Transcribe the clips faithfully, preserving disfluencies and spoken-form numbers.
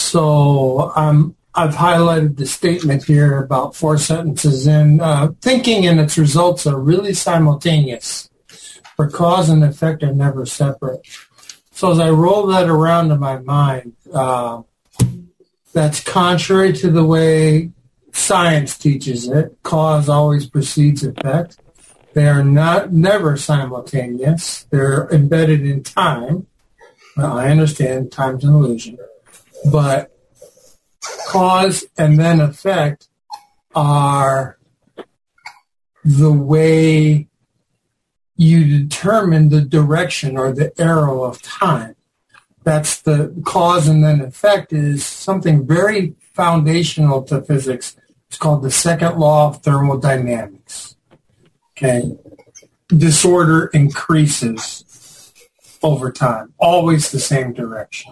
So um, I've highlighted the statement here about four sentences in. Uh, thinking and its results are really simultaneous, for cause and effect are never separate. So as I roll that around in my mind, uh, that's contrary to the way science teaches it. Cause always precedes effect. They are not never simultaneous. They're embedded in time. Well, I understand time's an illusion. But cause and then effect are the way you determine the direction or the arrow of time. That's the cause and then effect is something very foundational to physics. It's called the second law of thermodynamics. Okay. Disorder increases over time, always the same direction.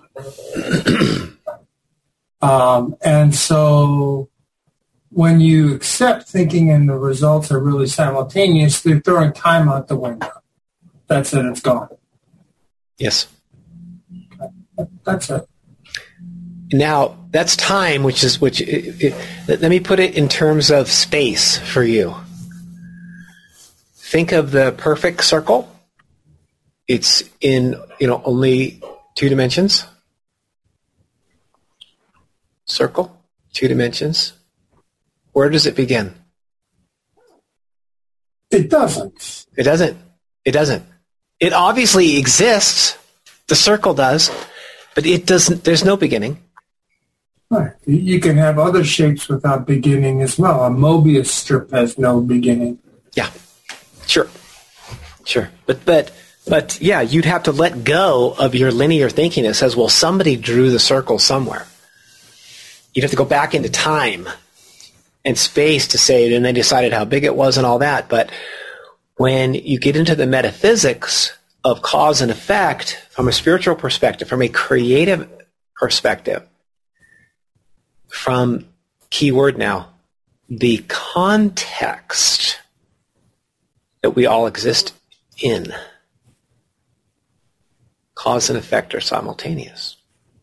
um, and so when you accept thinking and the results are really simultaneous, they're throwing time out the window. That's it. It's gone. Yes. Okay. That's it. Now, that's time, which is, which, it, it, let me put it in terms of space for you. Think of the perfect circle. It's in, you know, only two dimensions. Circle, two dimensions. Where does it begin? It doesn't. It doesn't. It doesn't. It obviously exists. The circle does, but it doesn't. There's no beginning. Right. You can have other shapes without beginning as well. A Mobius strip has no beginning. Yeah. Sure. Sure. But but but yeah, you'd have to let go of your linear thinking that says, well, somebody drew the circle somewhere. You'd have to go back into time and space to say, and they decided how big it was and all that. But when you get into the metaphysics of cause and effect from a spiritual perspective, from a creative perspective, from, key word now, the context that we all exist in, cause and effect are simultaneous.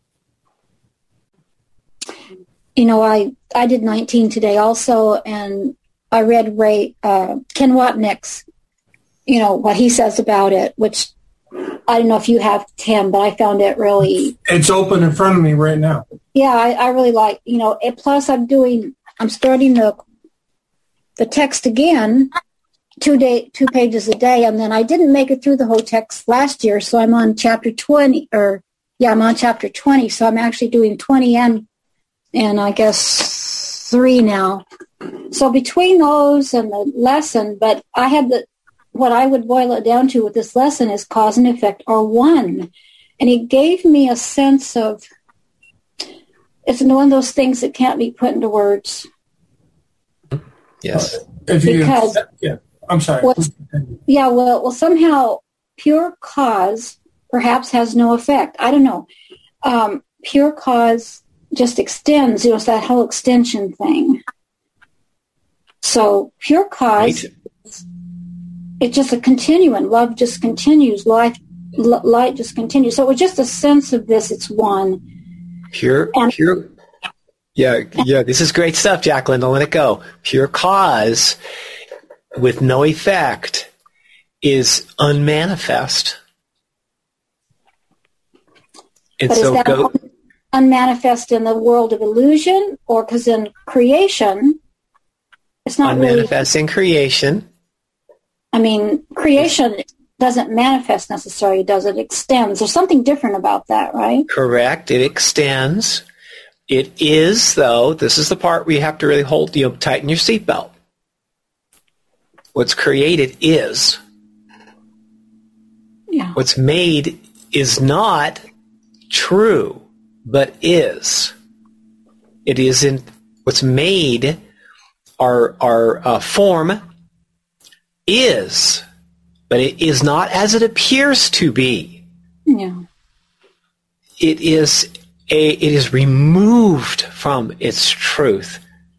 You know, I, I did nineteen today also, and I read Ray uh, Ken Watnick's, you know, what he says about it, which I don't know if you have, Tim, but I found it really... It's open in front of me right now. Yeah, I, I really like, you know, it, plus I'm doing, I'm starting the the text again, two day, two pages a day, and then I didn't make it through the whole text last year, so I'm on chapter twenty, or, yeah, I'm on chapter twenty, so I'm actually doing twenty and, and I guess three now. So between those and the lesson, but I had the, what I would boil it down to with this lesson is cause and effect are one. And it gave me a sense of, it's one of those things that can't be put into words. Yes. If you, because, yeah, I'm sorry. Well, yeah, well, well, somehow pure cause perhaps has no effect. I don't know. Um, pure cause just extends, you know, it's that whole extension thing. So pure cause, right. It's just a continuum. Love just continues. Life, l- light just continues. So it was just a sense of this. It's one. Pure, and, pure. Yeah, yeah. This is great stuff, Jacqueline. Don't let it go. Pure cause with no effect is unmanifest. And but so is that go, un- unmanifest in the world of illusion, or because in creation, it's not unmanifest really, in creation. I mean, creation doesn't manifest necessarily, does it? It extends. There's something different about that, right? Correct. It extends. It is, though, this is the part where you have to really hold, you know, tighten your seatbelt. What's created is. Yeah. What's made is not true, but is. It isn't, what's made, our, our uh, form is, but it is not as it appears to be. Yeah. It is a, it is removed from its truth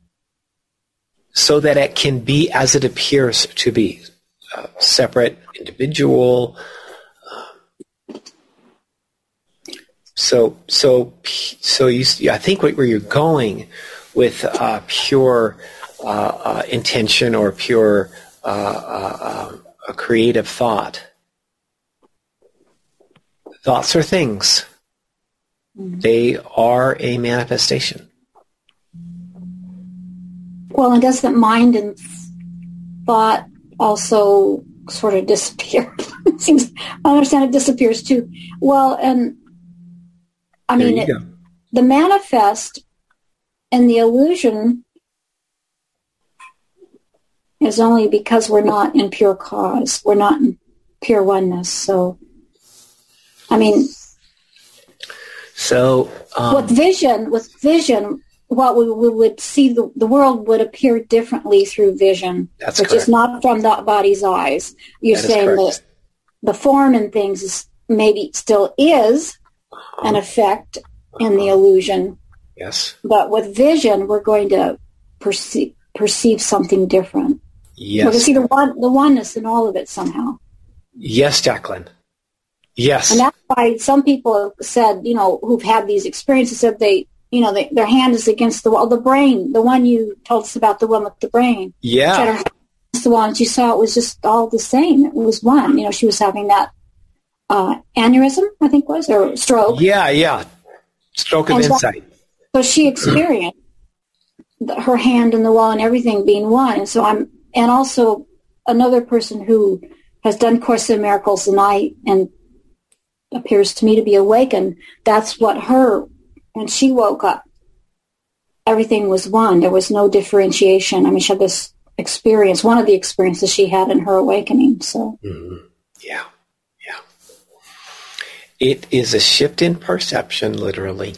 so that it can be as it appears to be, uh, separate, individual, uh, So, so, so you, I think where you're going with uh, pure uh, uh, intention or pure uh, uh, uh, creative thought. Thoughts are things. Mm-hmm. They are a manifestation. Well, and doesn't mind and thought also sort of disappear? It seems, I understand it disappears too. Well, and I mean, it, the manifest and the illusion is only because we're not in pure cause. We're not in pure oneness. So, I mean, so um, with vision, with vision, what we, we would see, the, the world would appear differently through vision, that's which correct. is not from the body's eyes. You're that saying that the form and things is, maybe still is uh-huh. an effect uh-huh. in the illusion. Yes. But with vision, we're going to perceive perceive something different. Yes. We're going to see the one, the oneness in all of it somehow. Yes, Jacqueline. Yes. And that's why some people have said, you know, who've had these experiences, said they, you know, they, their hand is against the wall. The brain, the one you told us about, the one with the brain. Yeah. She had her hand against the wall, and she saw it was just all the same. It was one. You know, she was having that uh, aneurysm, I think was, or stroke. Yeah, yeah. Stroke of and insight. So, so she experienced the, her hand in the wall and everything being one. And so I'm, and also another person who has done Course in Miracles and I, and appears to me to be awakened. That's what her, when she woke up, everything was one. There was no differentiation. I mean, she had this experience, one of the experiences she had in her awakening. So, mm-hmm. yeah, yeah. It is a shift in perception, literally.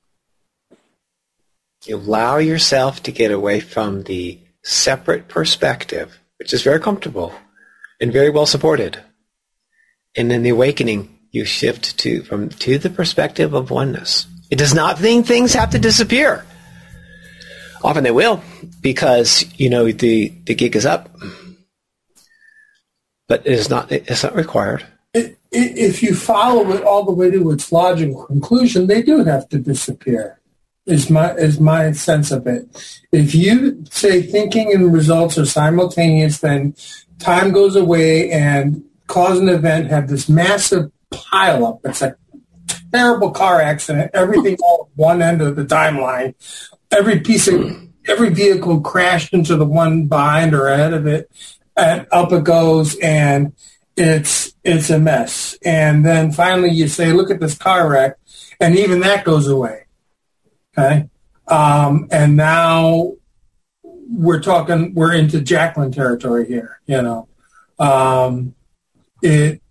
You allow yourself to get away from the separate perspective, which is very comfortable and very well supported. And in the awakening, you shift to from to the perspective of oneness. It does not mean things have to disappear. Often they will, because you know the, the gig is up. But it is not it's not required. It, it, if you follow it all the way to its logical conclusion, they do have to disappear. Is my is my sense of it. If you say thinking and results are simultaneous, then time goes away and cause and event have this massive pile up. It's a terrible car accident. Everything all at one end of the timeline. Every piece of every vehicle crashed into the one behind or ahead of it, and up it goes, and it's it's a mess. And then finally you say, look at this car wreck, and even that goes away. Okay, um, and now we're talking. We're into Jacqueline territory here. You know, um, it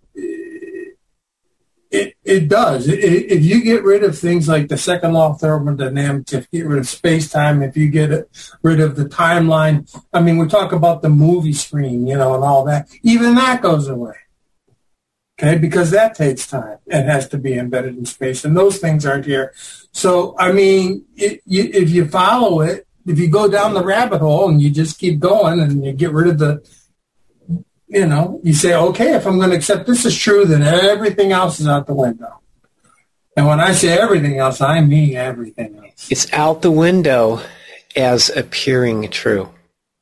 it it does. It, it, if you get rid of things like the second law of thermodynamics, if you get rid of space time, if you get rid of the timeline, I mean, we talk about the movie screen, you know, and all that. Even that goes away. Okay, because that takes time and has to be embedded in space, and those things aren't here. So, I mean, it, you, if you follow it, if you go down the rabbit hole and you just keep going and you get rid of the, you know, you say, okay, if I'm going to accept this is true, then everything else is out the window. And when I say everything else, I mean everything else. It's out the window as appearing true.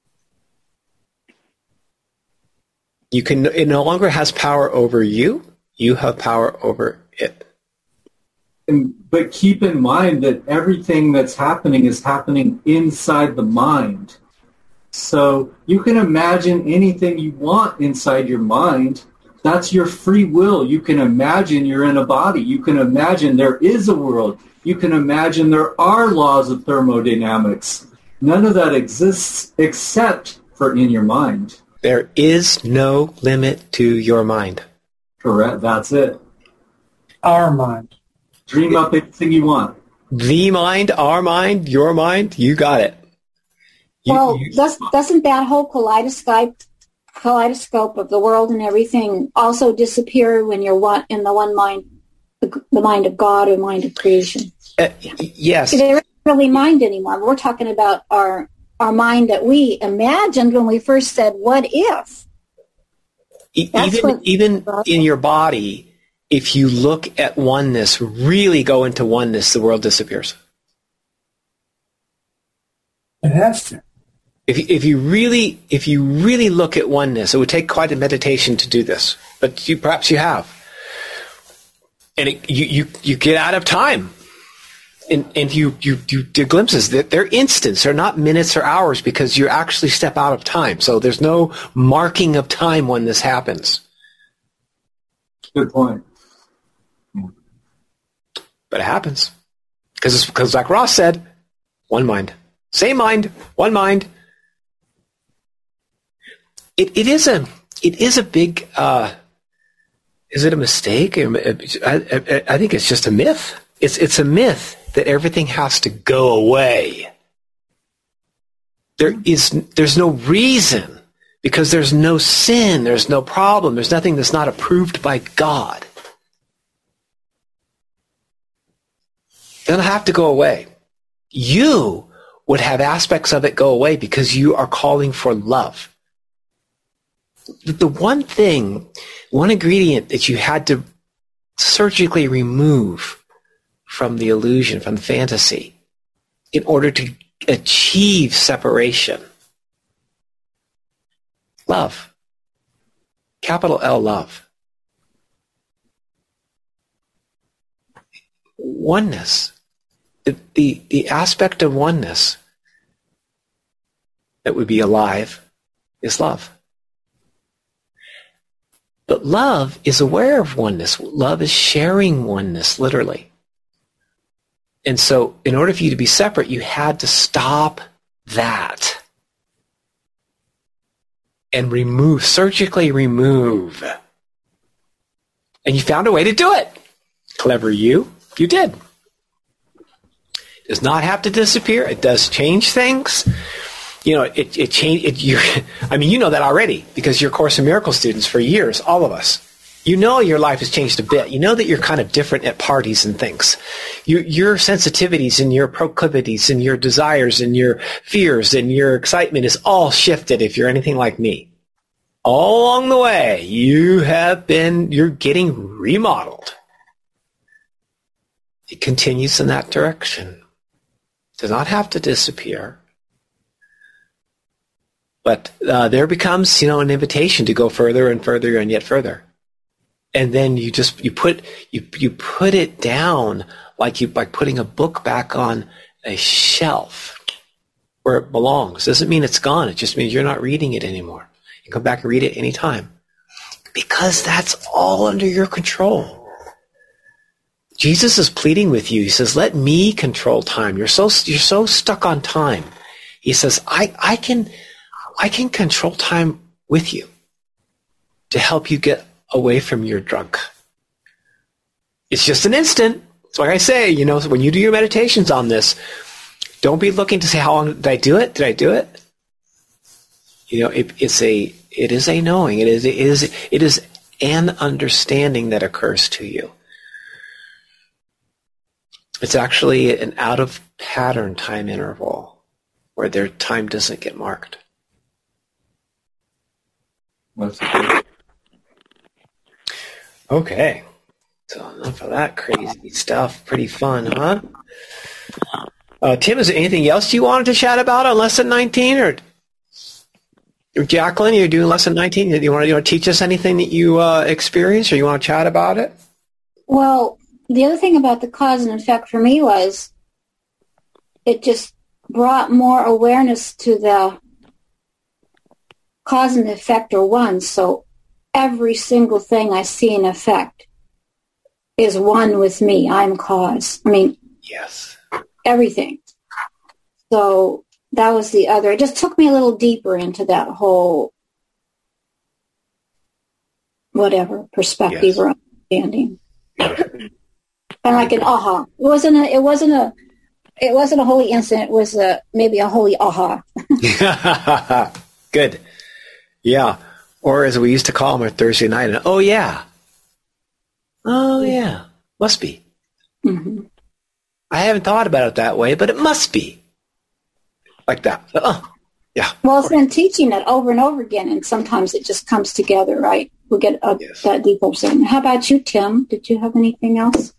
You can. It no longer has power over you. You have power over it. And, but keep in mind that everything that's happening is happening inside the mind. So you can imagine anything you want inside your mind. That's your free will. You can imagine you're in a body. You can imagine there is a world. You can imagine there are laws of thermodynamics. None of that exists except for in your mind. There is no limit to your mind. Correct. That's it. Our mind. Dream up anything you want. The mind, our mind, your mind, you got it. You, well, you, does, doesn't that whole kaleidoscope, kaleidoscope of the world and everything also disappear when you're one, in the one mind, the, the mind of God or mind of creation? Uh, yes. There isn't really mind anymore. We're talking about our our mind that we imagined when we first said, what if? That's even what, even in your body, if you look at oneness, really go into oneness, the world disappears. It has to. If, if you really, if you really look at oneness, it would take quite a meditation to do this, but you, perhaps you have. And it, you, you, you get out of time. And, and you, you, you do glimpses that they're instants, they're not minutes or hours, because you actually step out of time. So there's no marking of time when this happens. Good point. But it happens. Because it's, because like Ross said, one mind. Same mind, one mind. It, it is a, it is a big, uh, is it a mistake? I, I, I think it's just a myth. It's, it's a myth that everything has to go away. There is, there's no reason, because there's no sin, there's no problem, there's nothing that's not approved by God. It doesn't have to go away. You would have aspects of it go away because you are calling for love. The one thing, one ingredient that you had to surgically remove from the illusion, from the fantasy, in order to achieve separation. Love. Capital L, love. Oneness. The, the, the aspect of oneness that would be alive is love. But love is aware of oneness. Love is sharing oneness, literally. And so in order for you to be separate, you had to stop that and remove, surgically remove. And you found a way to do it. Clever you, you did. It does not have to disappear. It does change things. You know, it, it changed, it, you, I mean, you know that already because you're Course in Miracles students for years, all of us. You know your life has changed a bit. You know that you're kind of different at parties and things. Your, your sensitivities and your proclivities and your desires and your fears and your excitement is all shifted if you're anything like me. All along the way, you have been, you're getting remodeled. It continues in that direction. It does not have to disappear. But uh, there becomes, you know, an invitation to go further and further and yet further. And then you just you put you you put it down like you like putting a book back on a shelf where it belongs. Doesn't mean it's gone. It just means you're not reading it anymore. You come back and read it anytime. Because that's all under your control. Jesus is pleading with you. He says, "Let me control time. You're so you're so stuck on time." He says, "I I can I can control time with you to help you get away from your drunk. It's just an instant." It's like I say, you know, when you do your meditations on this, don't be looking to say, how long did I do it? Did I do it? You know, it, it's a, it is a knowing. It is, it is, it is an understanding that occurs to you. It's actually an out of pattern time interval where their time doesn't get marked. That's good. Okay, so enough of that crazy stuff. Pretty fun, huh? Uh, Tim, is there anything else you wanted to chat about on lesson nineteen, or, or Jacqueline, you're doing lesson nineteen? Do you want to, you want to teach us anything that you uh, experienced, or you want to chat about it? Well, the other thing about the cause and effect for me was it just brought more awareness to the cause and effect are one. So every single thing I see in effect is one with me. I'm cause. I mean, yes, everything. So that was the other. It just took me a little deeper into that whole whatever perspective Yes. or understanding. Kind of like an aha. It wasn't a. It wasn't a. It wasn't a holy instant. It was a maybe a holy aha. Good. Yeah. Or as we used to call them on Thursday night, an, oh yeah. Oh yeah. Must be. Mm-hmm. I haven't thought about it that way, but it must be. Like that. Oh, yeah. Well, it's been teaching it over and over again, and sometimes it just comes together, right? we get a, Yes. that deeper thing. How about you, Tim? Did you have anything else?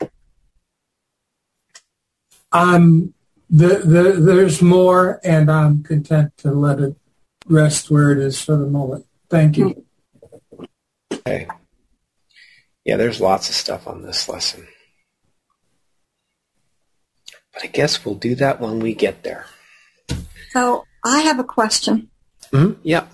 Um, the, the, there's more, and I'm content to let it rest where it is for the moment. Thank you. Okay. Yeah, there's lots of stuff on this lesson. But I guess we'll do that when we get there. So I have a question. Mm-hmm. Yep.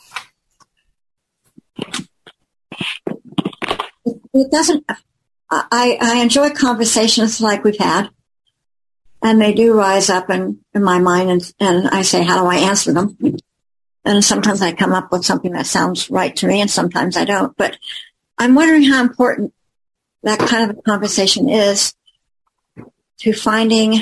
It doesn't, I, I enjoy conversations like we've had, and they do rise up in, in my mind, and, and I say, how do I answer them? And sometimes I come up with something that sounds right to me, and sometimes I don't. But I'm wondering how important that kind of a conversation is to finding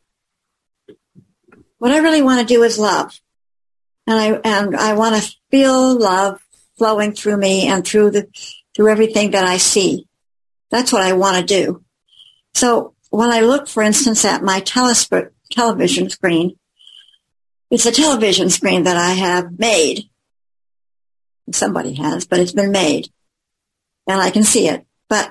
what I really want to do is love. And I, and I want to feel love flowing through me and through the, through everything that I see. That's what I want to do. So when I look, for instance, at my telesp- television screen, it's a television screen that I have made. Somebody has, but it's been made. And I can see it. But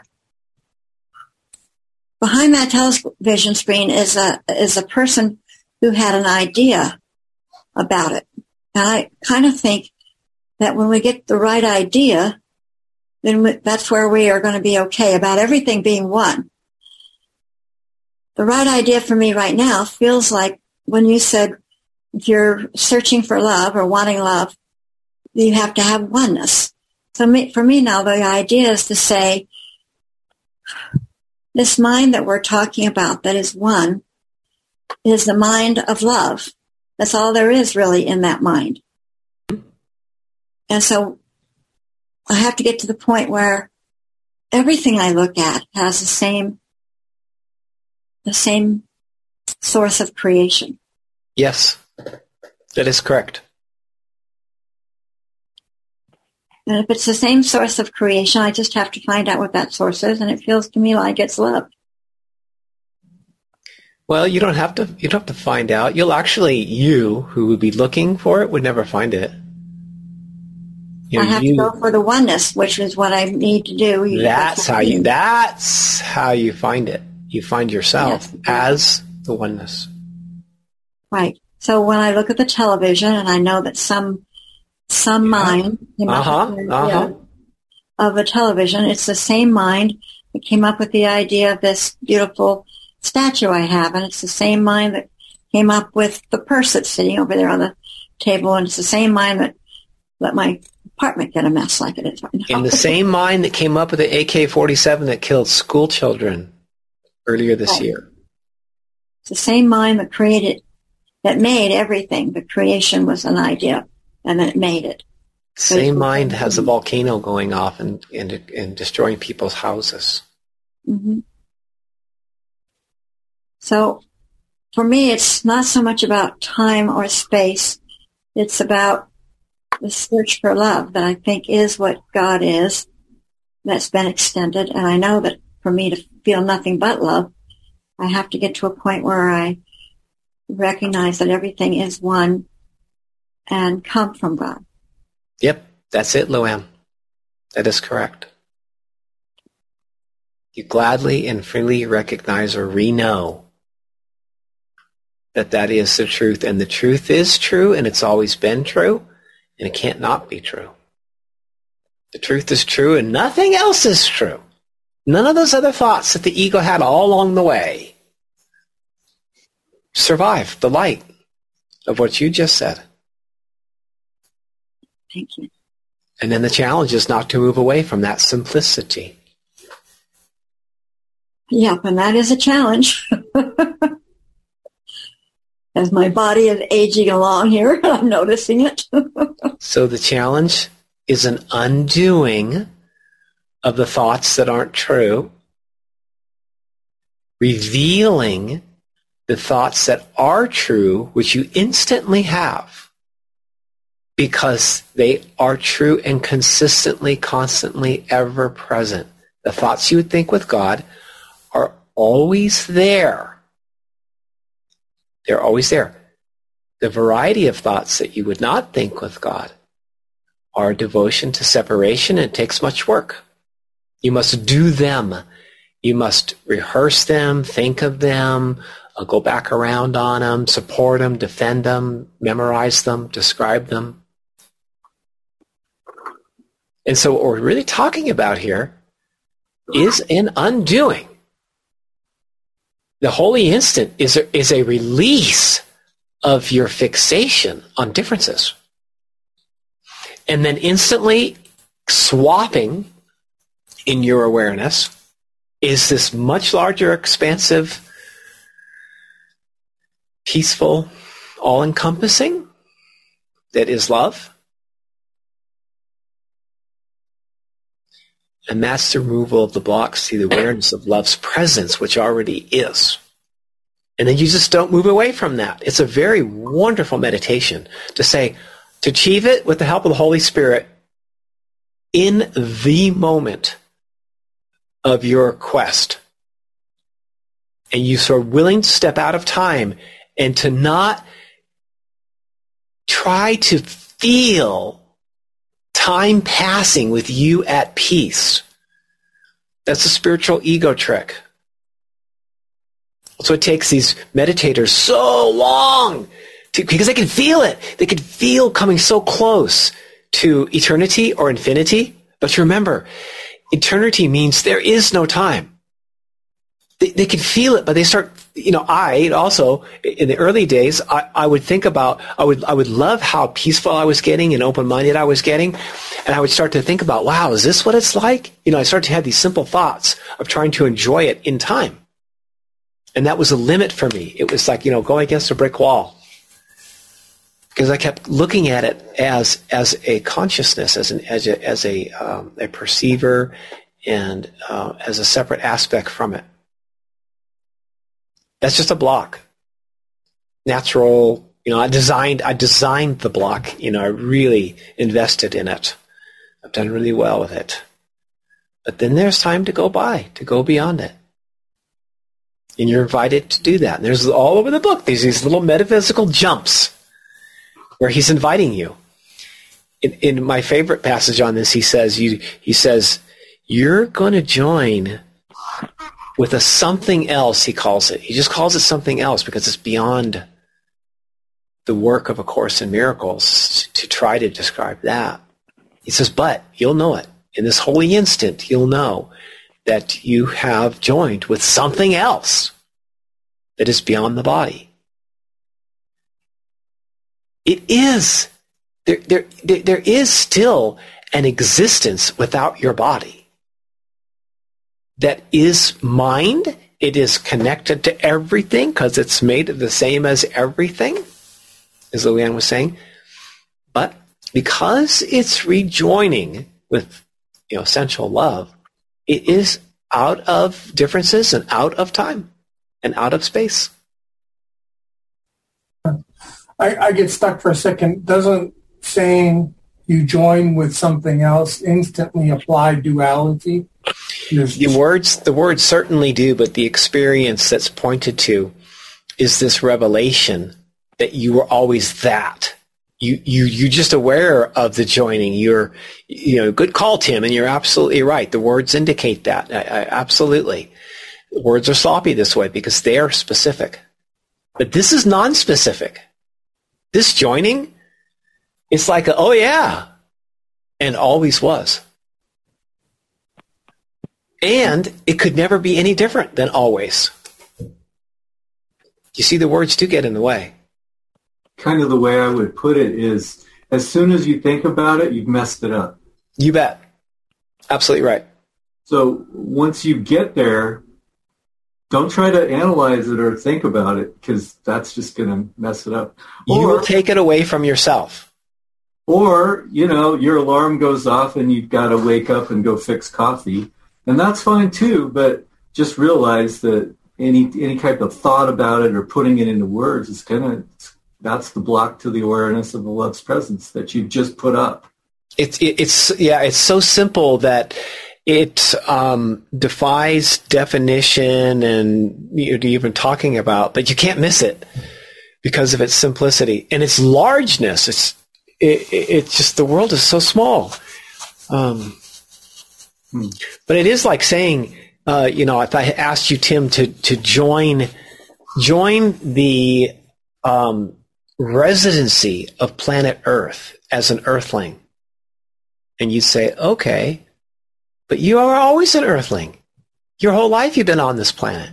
behind that television screen is a is a person who had an idea about it. And I kind of think that when we get the right idea, then we, that's where we are going to be okay about everything being one. The right idea for me right now feels like when you said if you're searching for love or wanting love, you have to have oneness. So me, for me now, the idea is to say, this mind that we're talking about that is one is the mind of love. That's all there is really in that mind. And so I have to get to the point where everything I look at has the same, the same source of creation. Yes, that is correct. And if it's the same source of creation, I just have to find out what that source is, and it feels to me like it's love. Well, you don't have to. You don't have to find out. You'll actually, you who would be looking for it, would never find it. You know, I have you, to go for the oneness, which is what I need to do. You- That's how you. That's how you find it. You find yourself Yes. as the oneness. Right. So when I look at the television and I know that some some Yeah. mind came up Uh-huh, with the uh-huh. idea of a television, it's the same mind that came up with the idea of this beautiful statue I have, and it's the same mind that came up with the purse that's sitting over there on the table, and it's the same mind that let my apartment get a mess like it is right now. In the same mind that came up with the A K forty-seven that killed school children earlier this Right. year. It's the same mind that created, that made everything. The creation was an idea, and then it made it. Same mind has a volcano going off and, and, and destroying people's houses. Mm-hmm. So for me, it's not so much about time or space. It's about the search for love that I think is what God is, that's been extended. And I know that for me to feel nothing but love, I have to get to a point where I recognize that everything is one and come from God. Yep, that's it, Luann. That is correct. You gladly and freely recognize or re-know that that is the truth. And the truth is true, and it's always been true, and it can't not be true. The truth is true, and nothing else is true. None of those other thoughts that the ego had all along the way survive the light of what you just said. Thank you. And then the challenge is not to move away from that simplicity. Yep, and that is a challenge. As my body is aging along here, I'm noticing it. So the challenge is an undoing of the thoughts that aren't true, revealing the thoughts that are true, which you instantly have, because they are true and consistently, constantly, ever present. The thoughts you would think with God are always there. They're always there. The variety of thoughts that you would not think with God are a devotion to separation, and it takes much work. You must do them. You must rehearse them, think of them, uh, go back around on them, support them, defend them, memorize them, describe them. And so what we're really talking about here is an undoing. The holy instant is a, is a release of your fixation on differences. And then instantly swapping in your awareness is this much larger, expansive, peaceful, all-encompassing that is love. And that's the removal of the blocks to the awareness of love's presence, which already is. And then you just don't move away from that. It's a very wonderful meditation to say, to achieve it with the help of the Holy Spirit in the moment of your quest. And you are willing to step out of time and to not try to feel time passing with you at peace. That's a spiritual ego trick. So it takes these meditators so long to, because they can feel it. They can feel coming so close to eternity or infinity. But remember, eternity means there is no time. They, they can feel it, but they start, you know, I also, in the early days, I, I would think about, I would, I would love how peaceful I was getting and open-minded I was getting. And I would start to think about, wow, is this what it's like? You know, I started to have these simple thoughts of trying to enjoy it in time. And that was a limit for me. It was like, you know, going against a brick wall. Because I kept looking at it as as a consciousness, as an as a, as a, um, a perceiver, and uh, as a separate aspect from it. That's just a block. Natural, you know, I designed I designed the block. You know, I really invested in it. I've done really well with it. But then there's time to go by, to go beyond it. And you're invited to do that. And there's all over the book, there's these little metaphysical jumps where he's inviting you. In, in my favorite passage on this, he says, you, he says, you're going to join with a something else, he calls it. He just calls it something else because it's beyond the work of A Course in Miracles to try to describe that. He says, but you'll know it. In this holy instant, you'll know that you have joined with something else that is beyond the body. It is, there, there, there, there is still an existence without your body that is mind. It is connected to everything because it's made the same as everything, as Luann was saying. But because it's rejoining with, you know, essential love, it is out of differences and out of time and out of space. I, I get stuck for a second. Doesn't saying you join with something else instantly apply duality? There's the words, the words certainly do, but the experience that's pointed to is this revelation that you were always that. You, you, you're just aware of the joining. You're, you know, good call, Tim, and you're absolutely right. The words indicate that. I, I, absolutely. The words are sloppy this way because they are specific. But this is non-specific. This joining, it's like, a, oh yeah, and always was. And it could never be any different than always. You see, the words do get in the way. Kind of the way I would put it is, as soon as you think about it, you've messed it up. You bet. Absolutely right. So once you get there, don't try to analyze it or think about it, because that's just going to mess it up. You or, will take it away from yourself. Or, you know, your alarm goes off and you've got to wake up and go fix coffee. And that's fine too, but just realize that any any type of thought about it or putting it into words is kind of, that's the block to the awareness of the love's presence that you've just put up. It's, it, it's yeah, it's so simple that it um, defies definition and you know, even talking about, but you can't miss it because of its simplicity and its largeness. It's it, it, it's just the world is so small. Um, hmm. But it is like saying, uh, you know, if I asked you, Tim, to to join join the um, residency of planet Earth as an Earthling, and you'd say, okay, but you are always an Earthling. Your whole life you've been on this planet.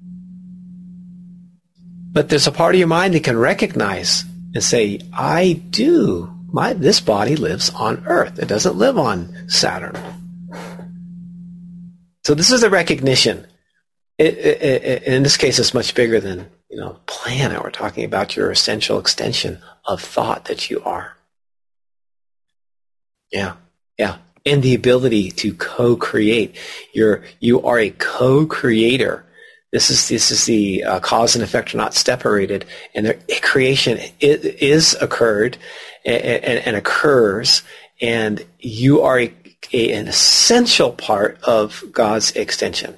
But there's a part of your mind that can recognize and say, I do. My this body lives on Earth. It doesn't live on Saturn. So this is a recognition. It, it, it, in this case, it's much bigger than, you know, planet. We're talking about your essential extension of thought that you are. Yeah, yeah. And the ability to co-create. You're, you are a co-creator. This is this is the uh, cause and effect are not separated, and their creation is, is occurred and, and, and occurs, and you are a, a, an essential part of God's extension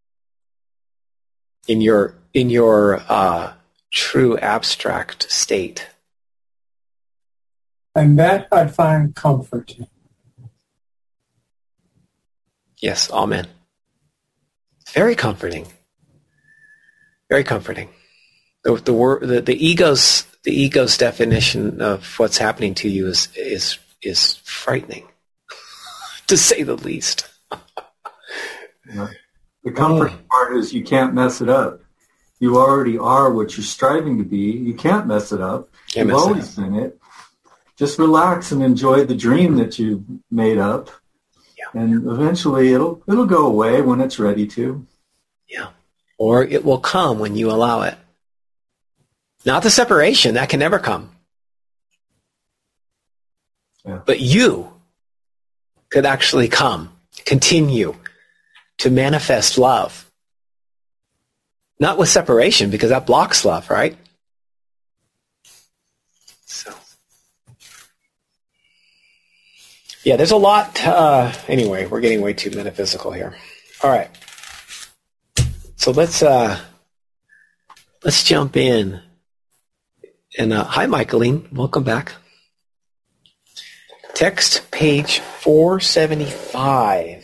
in your in your uh, true abstract state. And that I find comforting. Yes, amen. Very comforting. Very comforting. The the, word, the the ego's the ego's definition of what's happening to you is is is frightening, to say the least. Yeah. The comforting oh. part is you can't mess it up. You already are what you're striving to be. You can't mess it up. Can't You've mess always been it. Just relax and enjoy the dream that you made up. Yeah. And eventually it'll it'll go away when it's ready to. Yeah. Or it will come when you allow it. Not the separation, that can never come. Yeah. But you could actually come, continue to manifest love. Not with separation, because that blocks love, right? So, yeah, there's a lot. Uh, anyway, we're getting way too metaphysical here. All right. So let's uh, let's jump in. And uh, hi, Michaeline. Welcome back. Text page four seventy-five.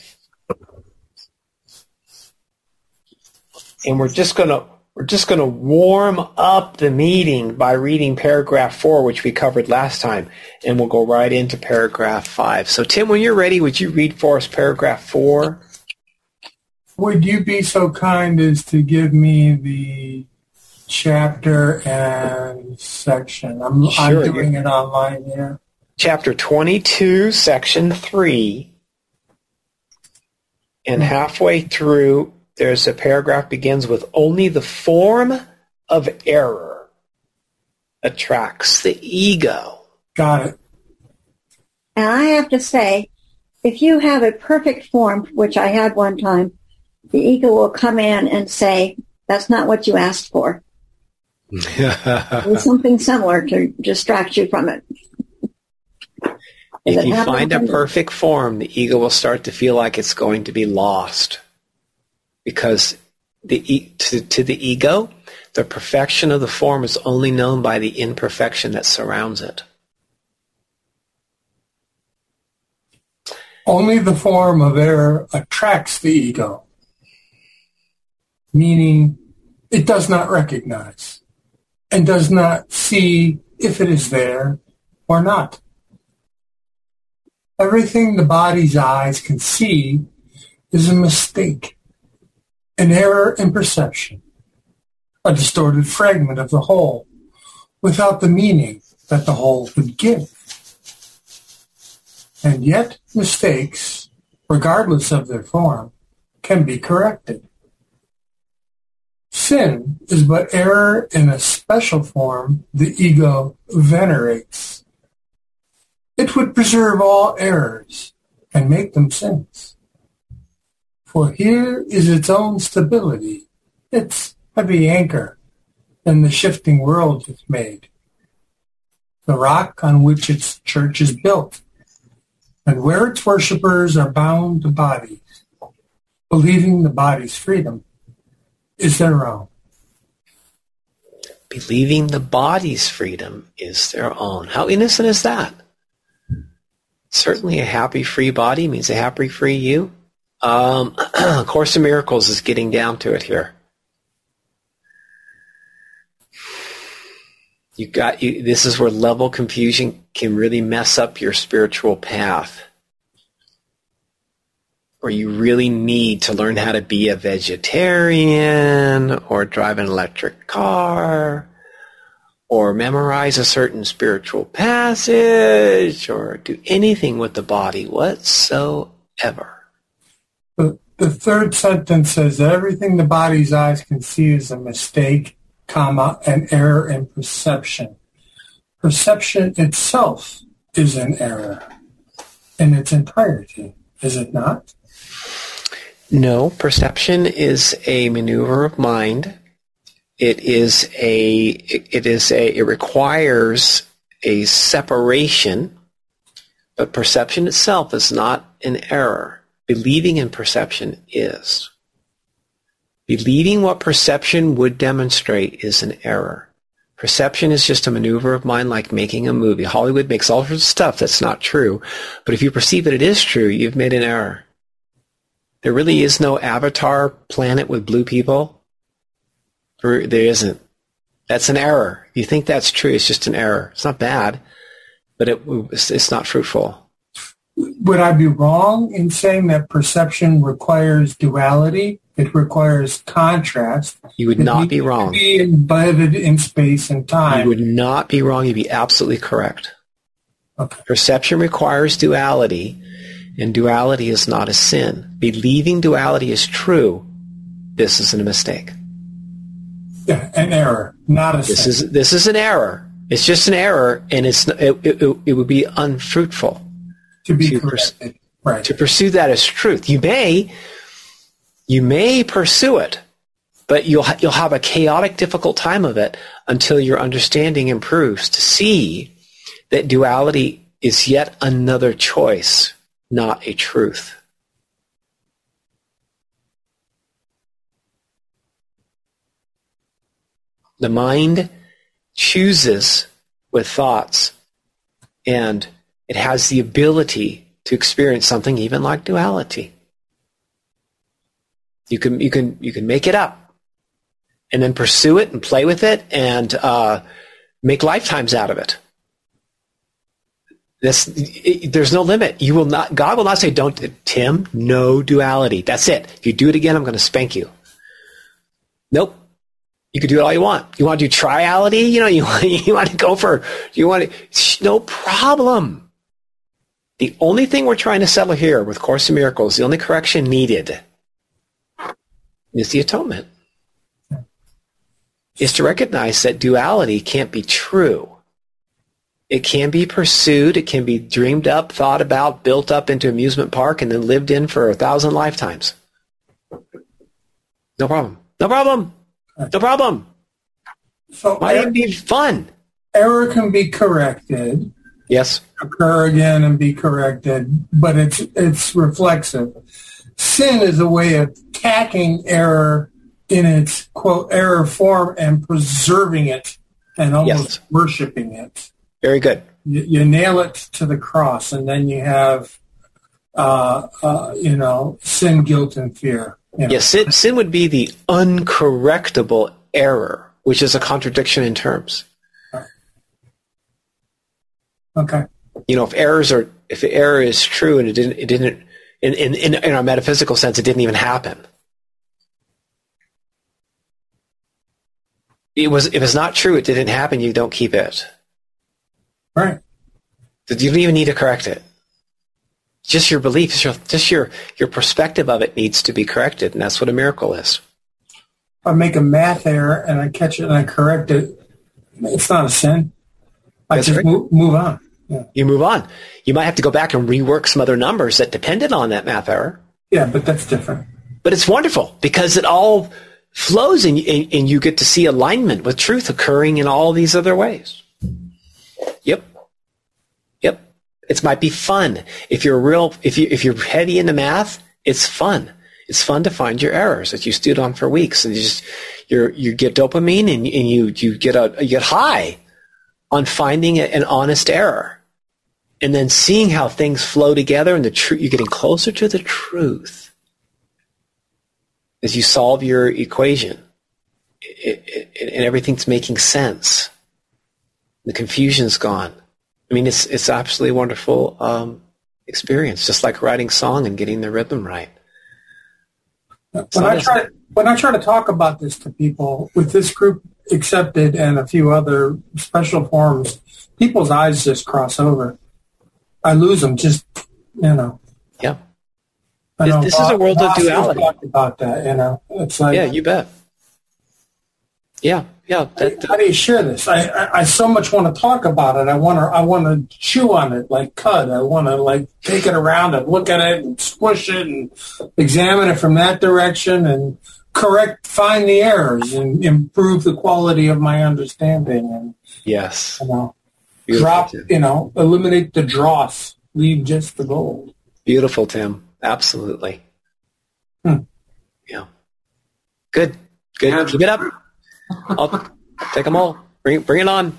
And we're just gonna we're just gonna warm up the meeting by reading paragraph four, which we covered last time, and we'll go right into paragraph five. So, Tim, when you're ready, would you read for us paragraph four? Would you be so kind as to give me the chapter and section? I'm, sure, I'm doing it online here. Chapter twenty-two, section three. And halfway through, there's a paragraph begins with, only the form of error attracts the ego. Got it. And I have to say, if you have a perfect form, which I had one time, the ego will come in and say, that's not what you asked for. It's something similar to distract you from it. If you find a perfect form, the ego will start to feel like it's going to be lost. Because the to, to the ego, the perfection of the form is only known by the imperfection that surrounds it. Only the form of error attracts the ego, meaning it does not recognize and does not see if it is there or not. Everything the body's eyes can see is a mistake, an error in perception, a distorted fragment of the whole, without the meaning that the whole would give. And yet mistakes, regardless of their form, can be corrected. Sin is but error in a special form the ego venerates. It would preserve all errors and make them sins. For here is its own stability, its heavy anchor in the shifting world it's made, the rock on which its church is built, and where its worshippers are bound to bodies, believing the body's freedom is their own. Believing the body's freedom is their own. How innocent is that? Certainly a happy, free body means a happy, free you. Um, Course in Miracles is getting down to it here. You got you. This is where level confusion can really mess up your spiritual path. Or you really need to learn how to be a vegetarian, or drive an electric car, or memorize a certain spiritual passage, or do anything with the body whatsoever. The, the third sentence says that everything the body's eyes can see is a mistake, comma, an error in perception. Perception itself is an error in its entirety, is it not? No, perception is a maneuver of mind. It is a, it is a, it requires a separation, but perception itself is not an error. Believing in perception is. Believing what perception would demonstrate is an error. Perception is just a maneuver of mind, like making a movie. Hollywood makes all sorts of stuff that's not true, but if you perceive that it is true, you've made an error. There really is no Avatar planet with blue people. There isn't. That's an error. If you think that's true, it's just an error. It's not bad, but it, it's not fruitful. Would I be wrong in saying that perception requires duality? It requires contrast. You would not be wrong. Be embedded in space and time. You would not be wrong. You'd be absolutely correct. Okay. Perception requires duality, and duality is not a sin. Believing duality is true, this isn't a mistake. Yeah, an error, not a This sin. is this is an error. It's just an error, and it's it, it, it would be unfruitful to be to corrected. Pers- right. to pursue that as truth. You may you may pursue it, but you'll ha- you'll have a chaotic, difficult time of it until your understanding improves to see that duality is yet another choice, not a truth. The mind chooses with thoughts, and it has the ability to experience something even like duality. You can you can you can make it up, and then pursue it and play with it, and uh, make lifetimes out of it. This, it, there's no limit. You will not. God will not say, "Don't, Tim." No duality. That's it. If you do it again, I'm going to spank you. Nope. You can do it all you want. You want to do triality? You know, you want, you want to go for, you want to, no problem. The only thing we're trying to settle here with Course in Miracles, the only correction needed is the atonement. Is to recognize that duality can't be true. It can be pursued. It can be dreamed up, thought about, built up into amusement park, and then lived in for a thousand lifetimes. No problem. No problem. No problem. So Might er- even be fun. error can be corrected, Yes. occur again and be corrected, but it's it's reflexive. Sin is a way of tacking error in its, quote, error form and preserving it and almost Yes. worshiping it. Very good. You, you nail it to the cross, and then you have, uh, uh, you know, sin, guilt, and fear. You know. Yes, sin, sin would be the uncorrectable error, which is a contradiction in terms. Okay. You know, if errors are, if the error is true and it didn't, it didn't, in, in, in, in our metaphysical sense, it didn't even happen. It was, if it's not true, it didn't happen, you don't keep it. Right. You don't even need to correct it. Just your belief, just your, just your, your perspective of it needs to be corrected, and that's what a miracle is. If I make a math error and I catch it and I correct it, it's not a sin. I That's just right. move, move on. Yeah. You move on. You might have to go back and rework some other numbers that depended on that math error. Yeah, but that's different. But it's wonderful because it all flows and, and, and you get to see alignment with truth occurring in all these other ways. Yep. Yep. It might be fun. If you're real, if you, if you're heavy into math, it's fun. It's fun to find your errors that you stewed on for weeks, and you just, you're, you get dopamine and, and you, you get a, you get high on finding an honest error. and then seeing how things flow together, and the tr- you're getting closer to the truth as you solve your equation, it, it, and everything's making sense. The confusion's gone. I mean, it's it's absolutely wonderful um, experience, just like writing song and getting the rhythm right. When so I try when I try to talk about this to people, with this group accepted and a few other special forms, people's eyes just cross over. I lose them, just you know. Yeah. I this know, this is a world of duality. Talked about that, you know. It's like, yeah, you bet. Yeah, yeah. That, how do you share this? I, I, I so much want to talk about it. I want to I want to chew on it like cud. I want to like take it around and look at it and squish it and examine it from that direction and correct, find the errors and improve the quality of my understanding. And yes, you know, beautiful, drop, Tim. you know, eliminate the dross, leave just the gold. Beautiful, Tim. Absolutely. Hmm. Yeah. Good. Good. Yeah. Keep it up. I'll take them all. Bring, bring it on.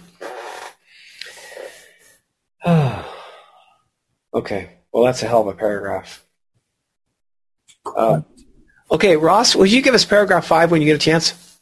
Okay. Well, that's a hell of a paragraph. Uh, okay, Ross, will you give us paragraph five when you get a chance?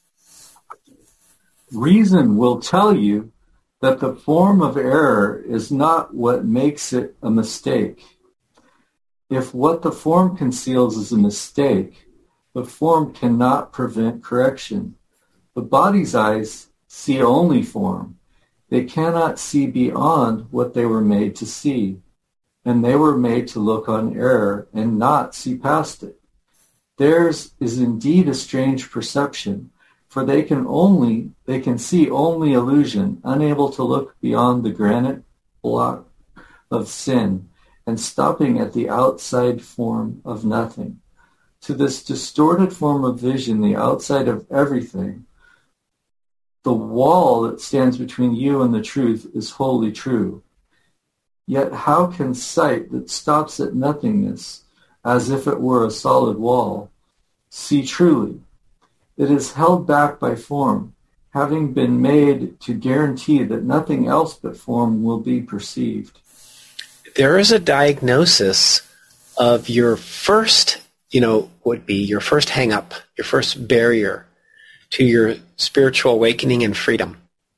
Reason will tell you that the form of error is not what makes it a mistake. If what the form conceals is a mistake, the form cannot prevent correction. The body's eyes see only form. They cannot see beyond what they were made to see, and they were made to look on error and not see past it. Theirs is indeed a strange perception, for they can only they can see only illusion, unable to look beyond the granite block of sin, and stopping at the outside form of nothing. To this distorted form of vision, the outside of everything, the wall that stands between you and the truth is wholly true. Yet how can sight that stops at nothingness, as if it were a solid wall, see truly? It is held back by form, having been made to guarantee that nothing else but form will be perceived. There is a diagnosis of your first, you know, would be your first hang-up, your first barrier to your spiritual awakening and freedom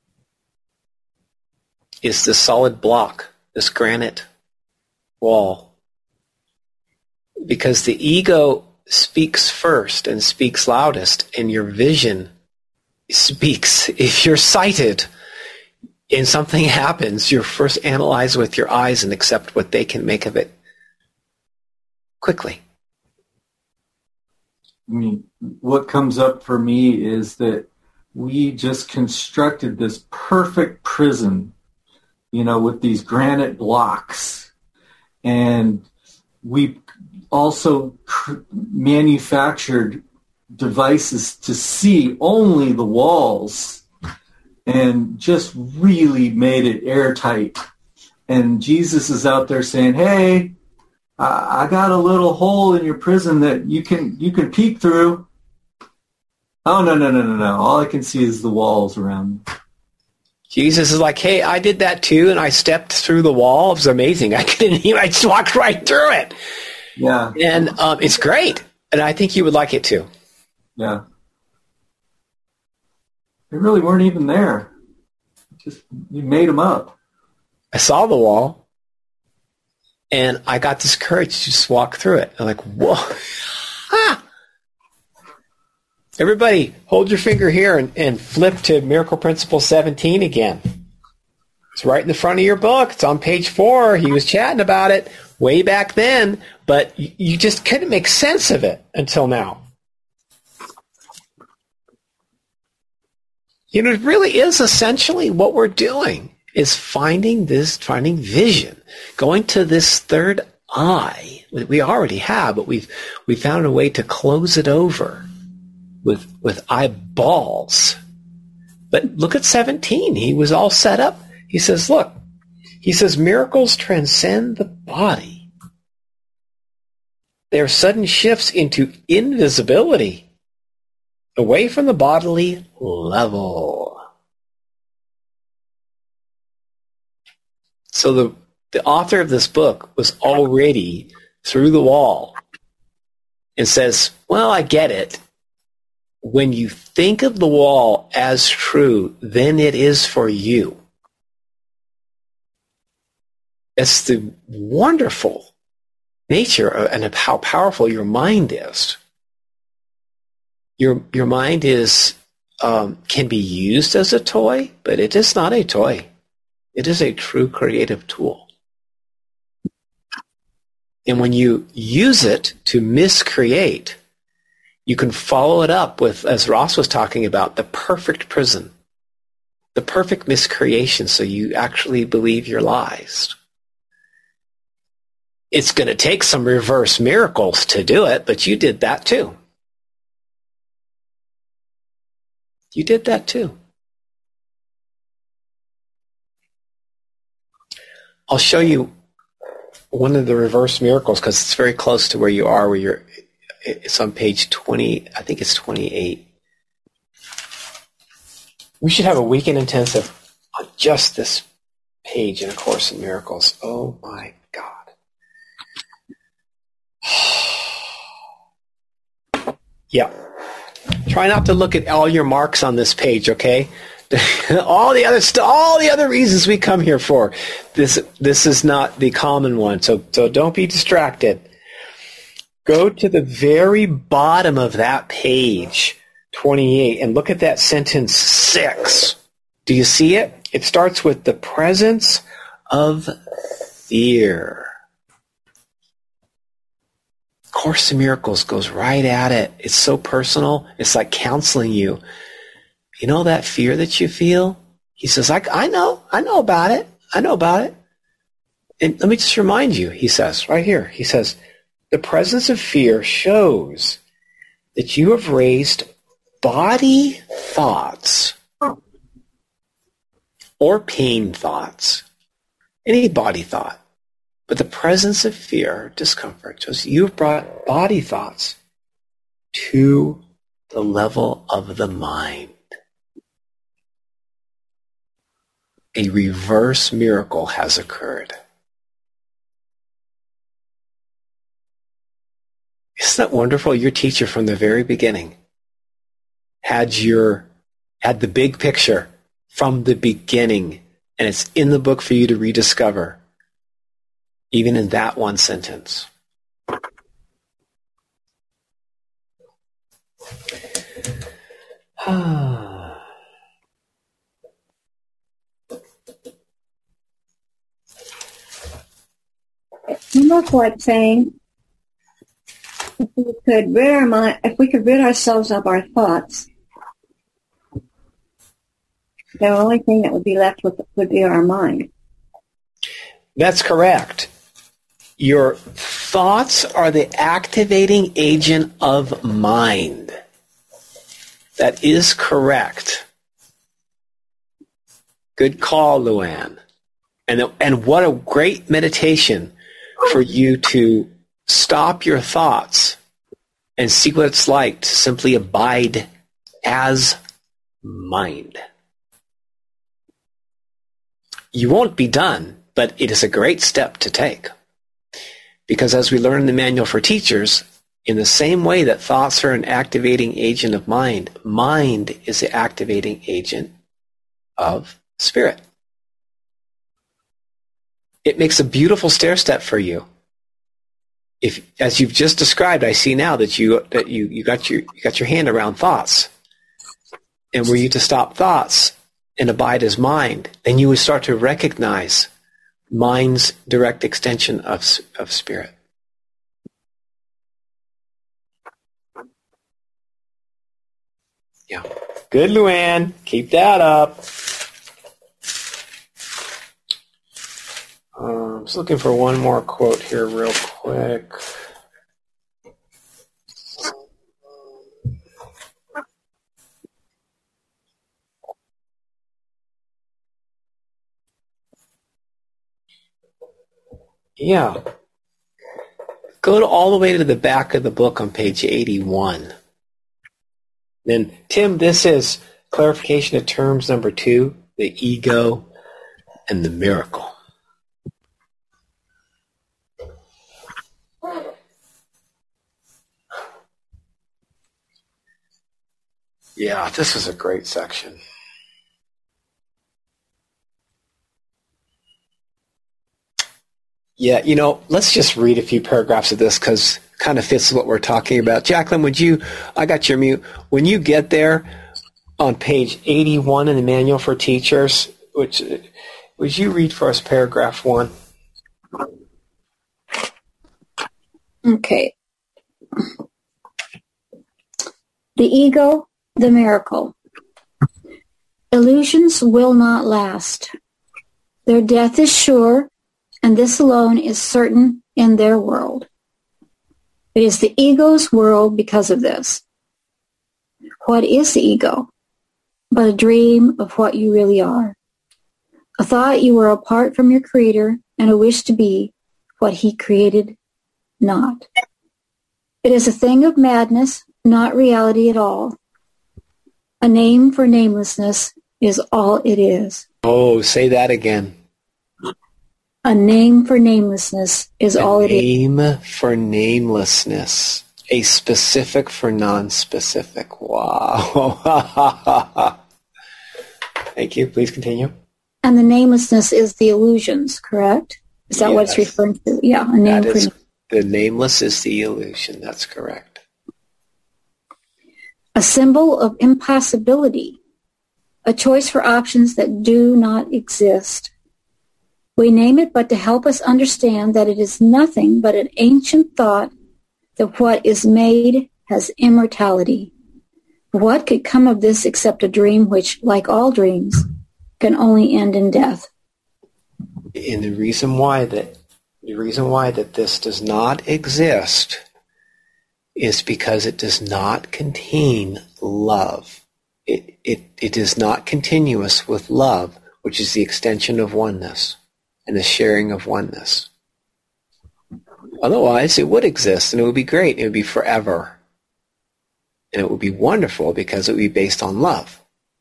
is this solid block, this granite wall. Because the ego speaks first and speaks loudest, and your vision speaks. If you're sighted and something happens, you first analyze with your eyes and accept what they can make of it quickly. I mean, what comes up for me is that we just constructed this perfect prison, you know, with these granite blocks. And we also cr- manufactured devices to see only the walls and just really made it airtight. And Jesus is out there saying, hey, I got a little hole in your prison that you can you can peek through. Oh, no, no, no, no, no. All I can see is the walls around me. Jesus is like, hey, I did that too, and I stepped through the wall. It was amazing. I couldn't even, I just walked right through it. Yeah. And um, it's great. And I think you would like it too. Yeah. They really weren't even there. Just you made them up. I saw the wall. And I got this courage to just walk through it. I'm like, whoa. Ha! Everybody, hold your finger here and, and flip to Miracle Principle seventeen again. It's right in the front of your book. It's on page four. He was chatting about it way back then, but you, you just couldn't make sense of it until now. You know, it really is essentially what we're doing. Is finding this, finding vision, going to this third eye that we already have, but we've we found a way to close it over with with eyeballs. But look at seventeen. He was all set up. He says, look, he says, miracles transcend the body. They are sudden shifts into invisibility, away from the bodily level. So the The author of this book was already through the wall and says, well, I get it. When you think of the wall as true, then it is for you. That's the wonderful nature and how powerful your mind is. Your your mind is um, can be used as a toy, but it is not a toy. It is a true creative tool. And when you use it to miscreate, you can follow it up with, as Ross was talking about, the perfect prison, the perfect miscreation, so you actually believe your lies. It's going to take some reverse miracles to do it, but you did that too. You did that too. I'll show you one of the reverse miracles because it's very close to where you are, where you're, it's on page twenty, I think it's twenty-eight. We should have a weekend intensive on just this page in A Course in Miracles. Oh my God. Yeah. Try not to look at all your marks on this page, okay? all the other st- all the other reasons we come here for. This this is not the common one, so so don't be distracted. Go to the very bottom of that page, twenty-eight, and look at that sentence six. Do you see it? It starts with the presence of fear. Course in Miracles goes right at it. It's so personal. It's like counseling you. You know that fear that you feel? He says, I, I know. I know about it. I know about it. And let me just remind you, he says, right here. He says, the presence of fear shows that you have raised body thoughts or pain thoughts, any body thought. But the presence of fear, discomfort, shows you've brought body thoughts to the level of the mind. A reverse miracle has occurred. Isn't that wonderful? Your teacher from the very beginning had your had the big picture from the beginning, and it's in the book for you to rediscover. Even in that one sentence. You look like saying, if we could rid our mind, if we could rid ourselves of our thoughts, the only thing that would be left with would be our mind. That's correct. Your thoughts are the activating agent of mind. That is correct. Good call, Luann. And, and what a great meditation for you to stop your thoughts and see what it's like to simply abide as mind. You won't be done, but it is a great step to take. Because as we learn in the Manual for Teachers, in the same way that thoughts are an activating agent of mind, mind is the activating agent of spirit. It makes a beautiful stair step for you. If, as you've just described, I see now that you that you, you got your you got your hand around thoughts. And were you to stop thoughts and abide as mind, then you would start to recognize mind's direct extension of, of spirit. Yeah. Good, Luann. Keep that up. Um, I'm just looking for one more quote here real quick. Yeah. Go to all the way to the back of the book on page eighty-one. Then, Tim, this is clarification of terms number two, the ego and the miracle. Yeah, this is a great section. Yeah, you know, let's just read a few paragraphs of this because it kind of fits what we're talking about. Jacqueline, would you, I got your mute. When you get there on page eighty-one in the Manual for Teachers, which, would you read for us paragraph one? Okay. The ego, the miracle. Illusions will not last. Their death is sure, and this alone is certain in their world. It is the ego's world because of this. What is the ego? But a dream of what you really are. A thought you were apart from your Creator and a wish to be what He created not. It is a thing of madness, not reality at all. A name for namelessness is all it is. Oh, say that again. A name for namelessness is a all it is. A name for namelessness. A specific for non-specific. Wow. Thank you. Please continue. And the namelessness is the illusions, correct? Is that yes. what it's referring to? Yeah, a name that for is, the nameless is the illusion. That's correct. A symbol of impossibility. A choice for options that do not exist. We name it but to help us understand that it is nothing but an ancient thought that what is made has immortality. What could come of this except a dream which, like all dreams, can only end in death? And the reason why that the reason why that this does not exist is because it does not contain love. It it it is not continuous with love, which is the extension of oneness and the sharing of oneness. Otherwise, it would exist, and it would be great. It would be forever. And it would be wonderful because it would be based on love.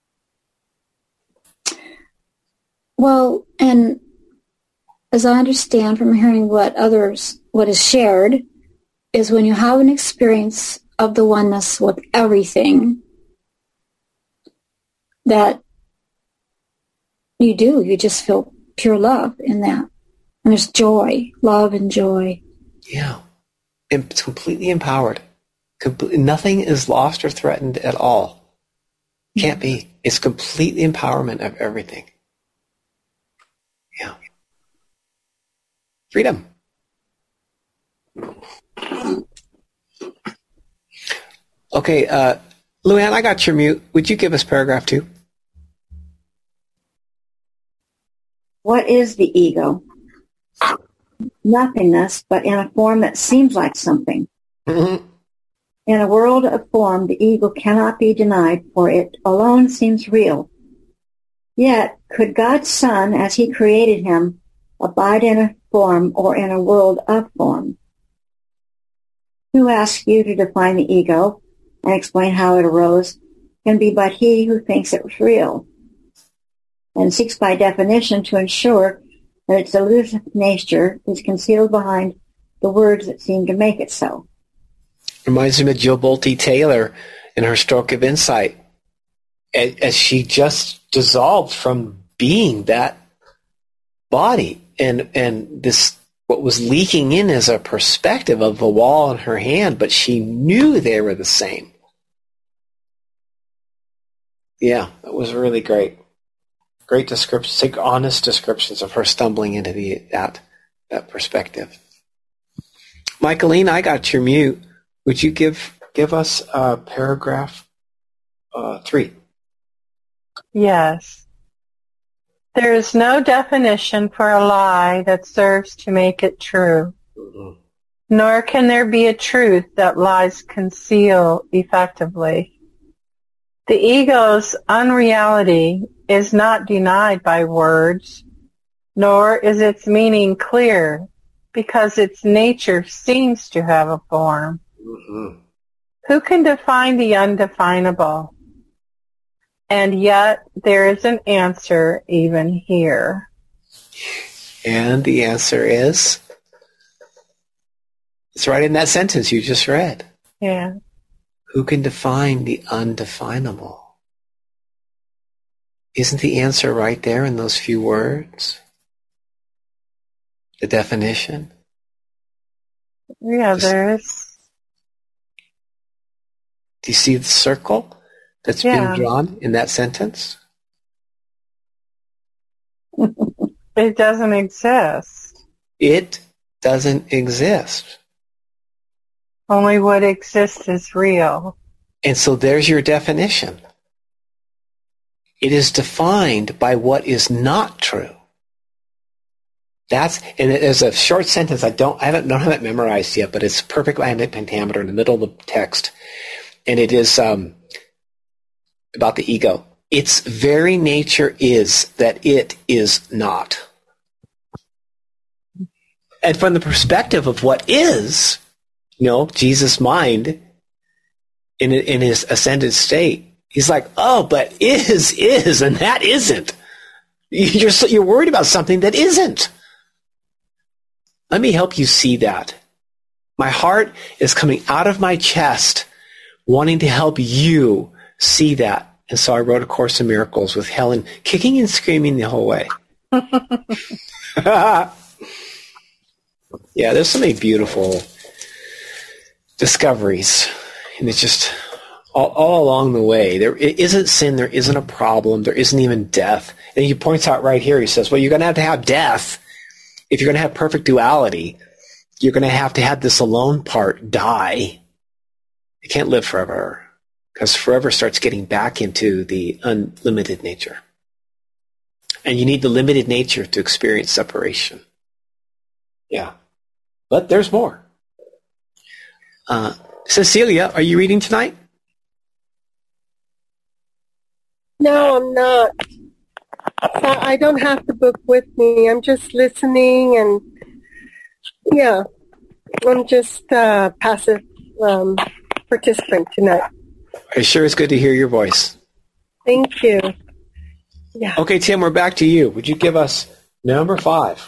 Well, and as I understand from hearing what others, what is shared, is when you have an experience of the oneness with everything, that you do, you just feel pure love in that. And there's joy, love and joy. Yeah. It's completely empowered. Comple- nothing is lost or threatened at all. Can't be. It's complete empowerment of everything. Yeah. Freedom. Okay, uh, Luann, I got your mute. Would you give us paragraph two? What is the ego? Nothingness, but in a form that seems like something. Mm-hmm. In a world of form, the ego cannot be denied, for it alone seems real. Yet, could God's Son, as He created him, abide in a form or in a world of form? Who asks you to define the ego and explain how it arose can be but he who thinks it was real, and seeks by definition to ensure that its elusive nature is concealed behind the words that seem to make it so. Reminds me of Jill Bolte Taylor in her Stroke of Insight, as she just dissolved from being that body, and and this what was leaking in as a perspective of the wall in her hand, but she knew they were the same. Yeah, that was really great. Great descriptions, take honest descriptions of her stumbling into the that that perspective. Michaeline, I got your mute. Would you give give us uh, paragraph uh, three? Yes. There is no definition for a lie that serves to make it true, mm-hmm. nor can there be a truth that lies conceal effectively. The ego's unreality is not denied by words, nor is its meaning clear, because its nature seems to have a form. Mm-hmm. Who can define the undefinable? And yet there is an answer even here. And the answer is? It's right in that sentence you just read. Yeah. Who can define the undefinable? Isn't the answer right there in those few words? The definition? Yeah, there is. Do you see the circle that's Yeah. being drawn in that sentence? It doesn't exist. It doesn't exist. Only what exists is real. And so there's your definition. It is defined by what is not true. That's, and there's a short sentence, I don't, I haven't, don't have it memorized yet, but it's perfect iambic pentameter in the middle of the text. And it is um, about the ego. Its very nature is that it is not. And from the perspective of what is, you know, Jesus' mind in in his ascended state, he's like, oh, but is, is, and that isn't. You're, so, you're worried about something that isn't. Let me help you see that. My heart is coming out of my chest wanting to help you see that. And so I wrote A Course in Miracles with Helen kicking and screaming the whole way. Yeah, there's so many beautiful discoveries. And it's just all, all along the way. There isn't sin. There isn't a problem. There isn't even death. And he points out right here, he says, well, you're going to have to have death. If you're going to have perfect duality, you're going to have to have this alone part die. You can't live forever, because forever starts getting back into the unlimited nature. And you need the limited nature to experience separation. Yeah. But there's more. Uh, Cecilia, are you reading tonight? No, I'm not. I don't have the book with me. I'm just listening, and yeah, I'm just a passive um, participant tonight. It sure is good to hear your voice. Thank you. Yeah. Okay, Tim, we're back to you. Would you give us number five?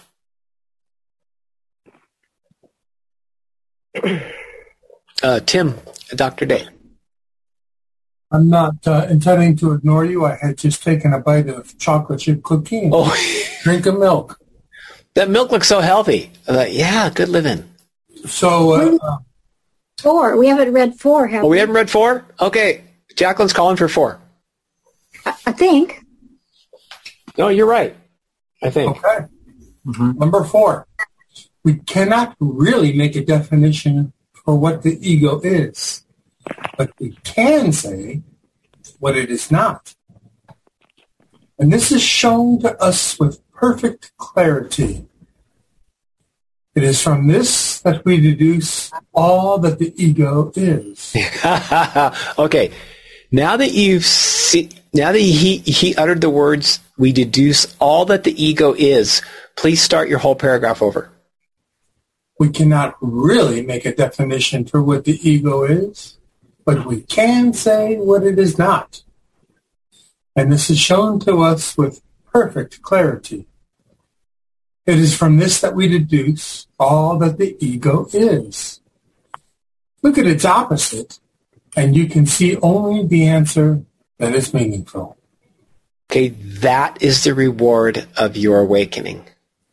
Uh, Tim, Doctor Day. I'm not uh, intending to ignore you. I had just taken a bite of chocolate chip cookie and Oh, drink of milk. that milk looks so healthy. Uh, yeah, good living. So, uh, uh, Four. We haven't read four, have Oh, we we? haven't read four? Okay, Jacqueline's calling for four. I, I think. No, you're right, I think. okay. Number four. We cannot really make a definition for what the ego is, but we can say what it is not. And this is shown to us with perfect clarity. It is from this that we deduce all that the ego is. Okay, now that you've see, now that he he uttered the words, we deduce all that the ego is. Please start your whole paragraph over. We cannot really make a definition for what the ego is, but we can say what it is not. And this is shown to us with perfect clarity. It is from this that we deduce all that the ego is. Look at its opposite, and you can see only the answer that is meaningful. Okay, that is the reward of your awakening.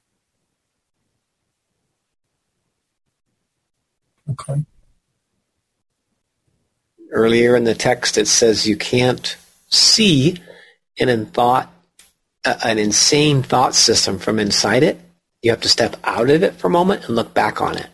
Okay. Earlier in the text, it says you can't see an in thought, uh, an insane thought system from inside it. You have to step out of it for a moment and look back on it.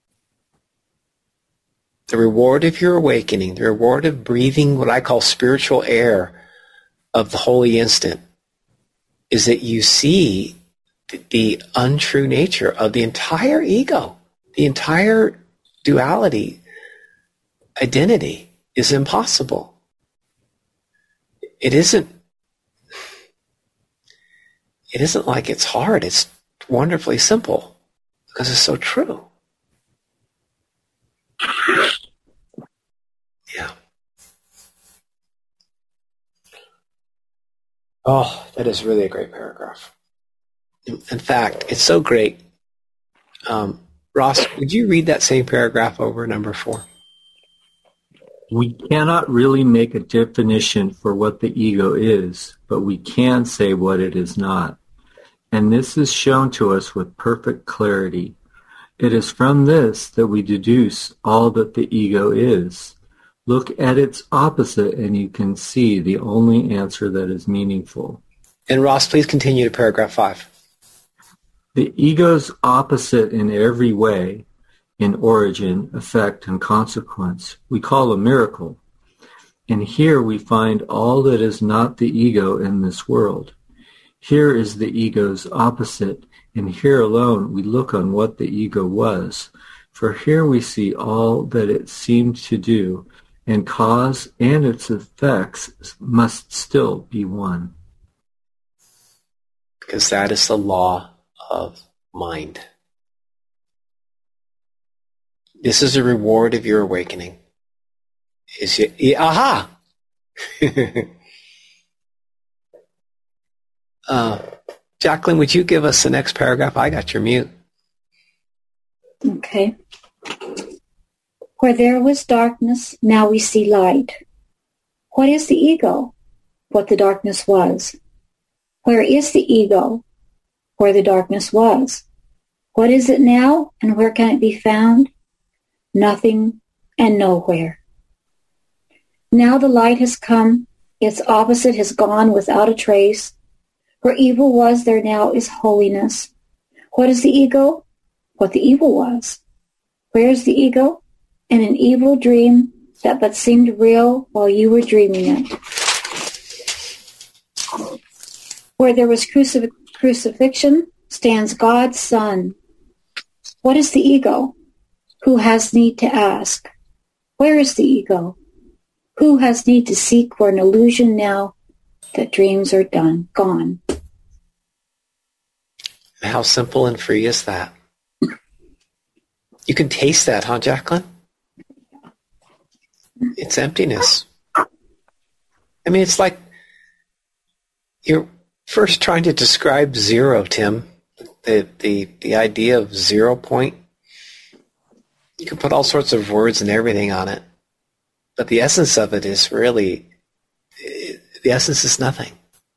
The reward of your awakening, the reward of breathing what I call spiritual air of the holy instant, is that you see the, the untrue nature of the entire ego, the entire duality, identity is impossible. It isn't, it isn't like it's hard. It's wonderfully simple because it's so true. Yeah. Oh, that is really a great paragraph. In, in fact, it's so great. Um, Ross, would you read that same paragraph over, number four? We cannot really make a definition for what the ego is, but we can say what it is not. And this is shown to us with perfect clarity. It is from this that we deduce all that the ego is. Look at its opposite and you can see the only answer that is meaningful. And Ross, please continue to paragraph five. The ego's opposite in every way, in origin, effect, and consequence, we call a miracle. And here we find all that is not the ego in this world. Here is the ego's opposite, and here alone we look on what the ego was. For here we see all that it seemed to do, and cause and its effects must still be one. Because that is the law of mind. This is a reward of your awakening. Is it? Yeah, aha! uh, Jacqueline, would you give us the next paragraph? I got your mute. Okay. Where there was darkness, now we see light. What is the ego? What the darkness was. Where is the ego? Where the darkness was. What is it now, and where can it be found? Nothing and nowhere. Now the light has come, its opposite has gone without a trace. Where evil was, there now is holiness. What is the ego? What the evil was. Where is the ego? In an evil dream that but seemed real while you were dreaming it. Where there was crucif- crucifixion stands God's Son. What is the ego? Who has need to ask? Where is the ego? Who has need to seek for an illusion now that dreams are done, gone? How simple and free is that? You can taste that, huh, Jacqueline? It's emptiness. I mean, it's like you're first trying to describe zero, Tim. The, the, the idea of zero point. You can put all sorts of words and everything on it. But the essence of it is really, the essence is nothing.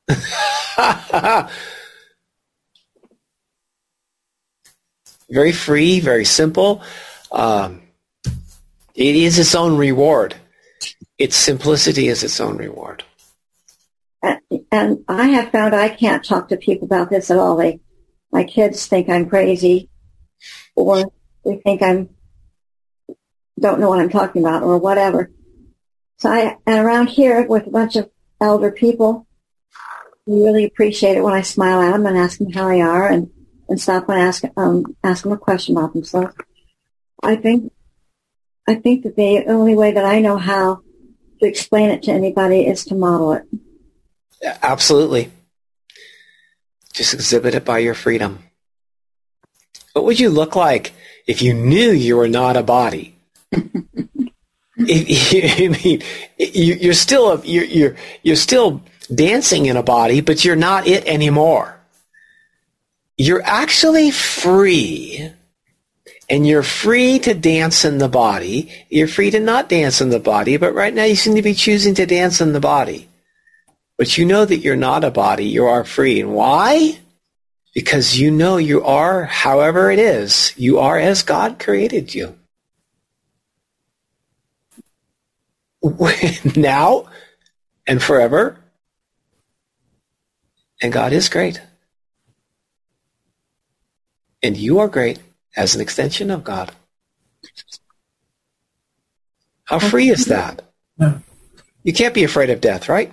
Very free, very simple. Um, it is its own reward. Its simplicity is its own reward. And I have found I can't talk to people about this at all. They, my kids think I'm crazy, or they think I'm don't know what I'm talking about, or whatever. So I, and around here with a bunch of elder people, we really appreciate it when I smile at them and ask them how they are, and, and stop and ask um, ask them a question about themselves. I think I think that the only way that I know how to explain it to anybody is to model it. Yeah, absolutely. Just exhibit it by your freedom. What would you look like if you knew you were not a body? If, I mean, you're still a, you're, you're you're still dancing in a body, but you're not it anymore. You're actually free, and you're free to dance in the body. You're free to not dance in the body, but right now you seem to be choosing to dance in the body. But you know that you're not a body. You are free, and why? Because you know you are, however it is, you are as God created you. Now and forever. And God is great. And you are great as an extension of God. How free is that? Yeah. You can't be afraid of death, right?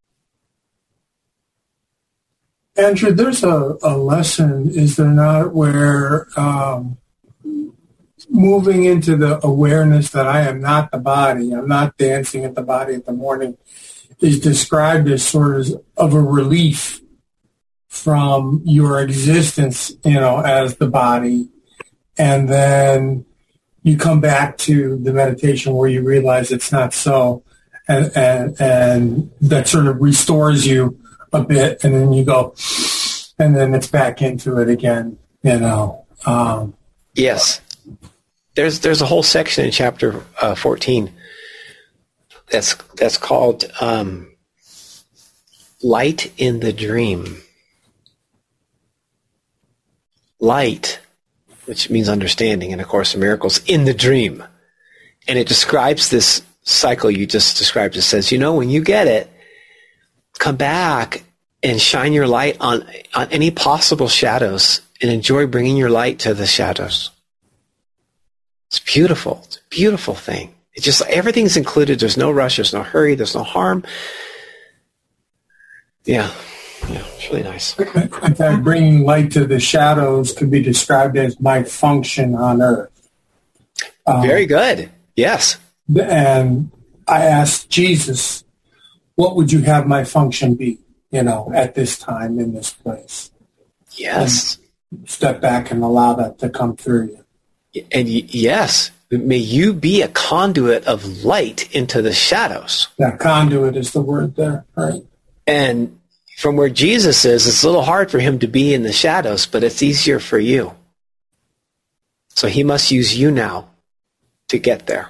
Andrew, there's a, a lesson, is there not, where um, moving into the awareness that I am not the body, I'm not dancing at the body at the morning, is described as sort of, of a relief from your existence, you know, as the body. And then you come back to the meditation where you realize it's not so. And, and, and that sort of restores you a bit, and then you go, and then it's back into it again, you know. Um, yes. There's there's a whole section in chapter uh, fourteen that's that's called um, light in the dream. Light, which means understanding in A Course in Miracles, in the dream. And it describes this cycle you just described. It says, you know, when you get it, come back and shine your light on, on any possible shadows and enjoy bringing your light to the shadows. It's beautiful. It's a beautiful thing. It's just, everything's included. There's no rush. There's no hurry. There's no harm. Yeah. Yeah, it's really nice. In fact, bringing light to the shadows could be described as my function on earth. Um, Very good. Yes. And I asked Jesus, what would you have my function be, you know, at this time in this place? Yes. And step back and allow that to come through you. And y- yes, may you be a conduit of light into the shadows. Yeah, conduit is the word there, right? And from where Jesus is, it's a little hard for him to be in the shadows, but it's easier for you. So he must use you now to get there.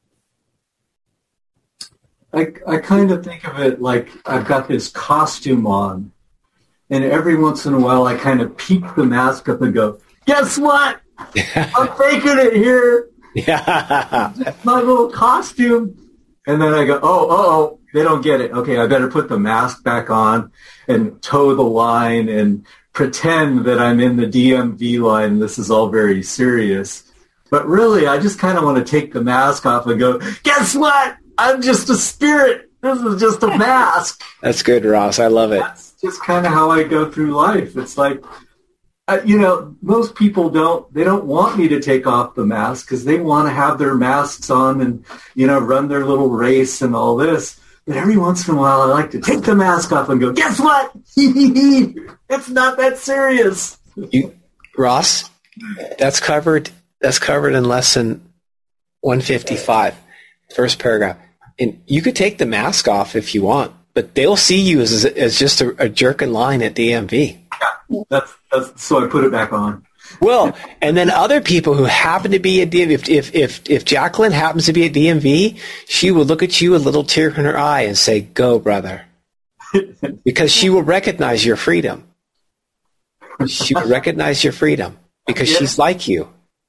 I, I kind of think of it like I've got this costume on, and every once in a while I kind of peek the mask up and go, guess what? I'm faking it here. Yeah. It's my little costume. And then I go, oh, uh-oh, they don't get it. Okay, I better put the mask back on and toe the line and pretend that I'm in the D M V line. This is all very serious. But really, I just kind of want to take the mask off and go, guess what? I'm just a spirit. This is just a mask. That's good, Ross. I love it. That's just kind of how I go through life. It's like, uh, you know, most people don't, they don't want me to take off the mask because they want to have their masks on and, you know, run their little race and all this. But every once in a while, I like to take the mask off and go, guess what? It's not that serious. You, Ross, that's covered, that's covered in lesson one fifty-five, first paragraph. And you could take the mask off if you want, but they'll see you as, as just a, a jerk in line at D M V. Yeah, that's, that's, so I put it back on. Well, and then other people who happen to be at D M V, if, if, if, if Jacqueline happens to be at D M V, she will look at you, a little tear in her eye, and say, go, brother. Because she will recognize your freedom. She will recognize your freedom because yeah. She's like you.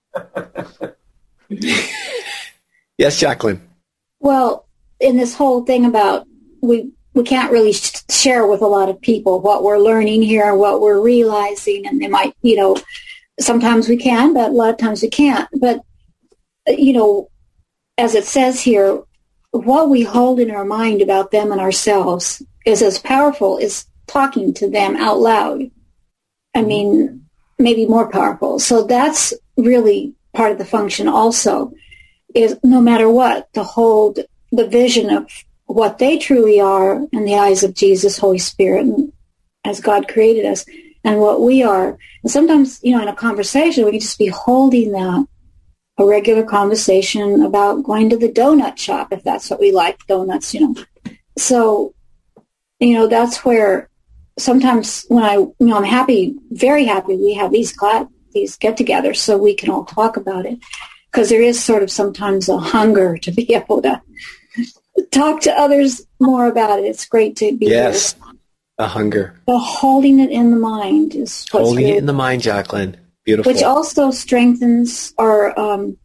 Yes, Jacqueline. Well, in this whole thing about we we can't really sh- share with a lot of people what we're learning here, what we're realizing, and they might, you know, sometimes we can, but a lot of times we can't. But, you know, as it says here, what we hold in our mind about them and ourselves is as powerful as talking to them out loud. I mean, maybe more powerful. So that's really part of the function also, is no matter what, to hold the vision of what they truly are in the eyes of Jesus, Holy Spirit, and as God created us, and what we are. And sometimes, you know, in a conversation, we can just be holding that, a regular conversation about going to the donut shop, if that's what we like, donuts, you know. So, you know, that's where sometimes when I, you know, I'm happy, very happy we have these class, these get-togethers so we can all talk about it. Because there is sort of sometimes a hunger to be able to talk to others more about it. It's great to be yes, here. A hunger. The holding it in the mind is what's holding really, it in the mind, Jacqueline. Beautiful. Which also strengthens or um,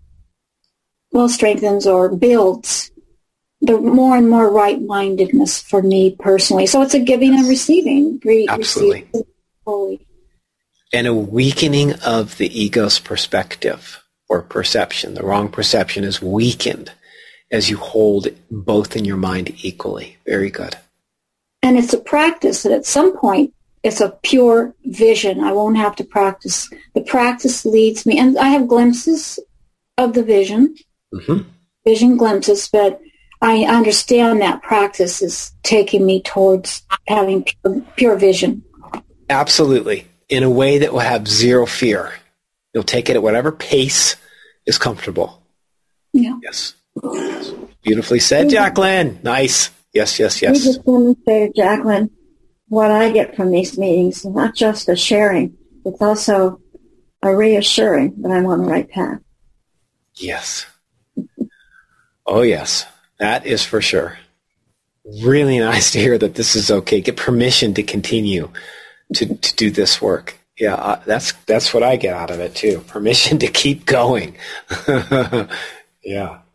well strengthens or builds the more and more right-mindedness for me personally. So it's a giving and receiving. Re- Absolutely. Receiving fully. And a weakening of the ego's perspective or perception. The wrong perception is weakened as you hold both in your mind equally. Very good. And it's a practice that at some point it's a pure vision. I won't have to practice. The practice leads me, and I have glimpses of the vision, mm-hmm. vision glimpses, but I understand that practice is taking me towards having pure, pure vision. Absolutely. In a way that will have zero fear. You'll take it at whatever pace is comfortable. Yeah. Yes. yes. Beautifully said, Jacqueline. Nice. Yes, yes, yes. I just want to say, Jacqueline, what I get from these meetings is not just a sharing, it's also a reassuring that I'm on the right path. Yes. Oh, yes. That is for sure. Really nice to hear that this is okay. Get permission to continue to, to do this work. Yeah, uh, that's that's what I get out of it too. Permission to keep going. Yeah.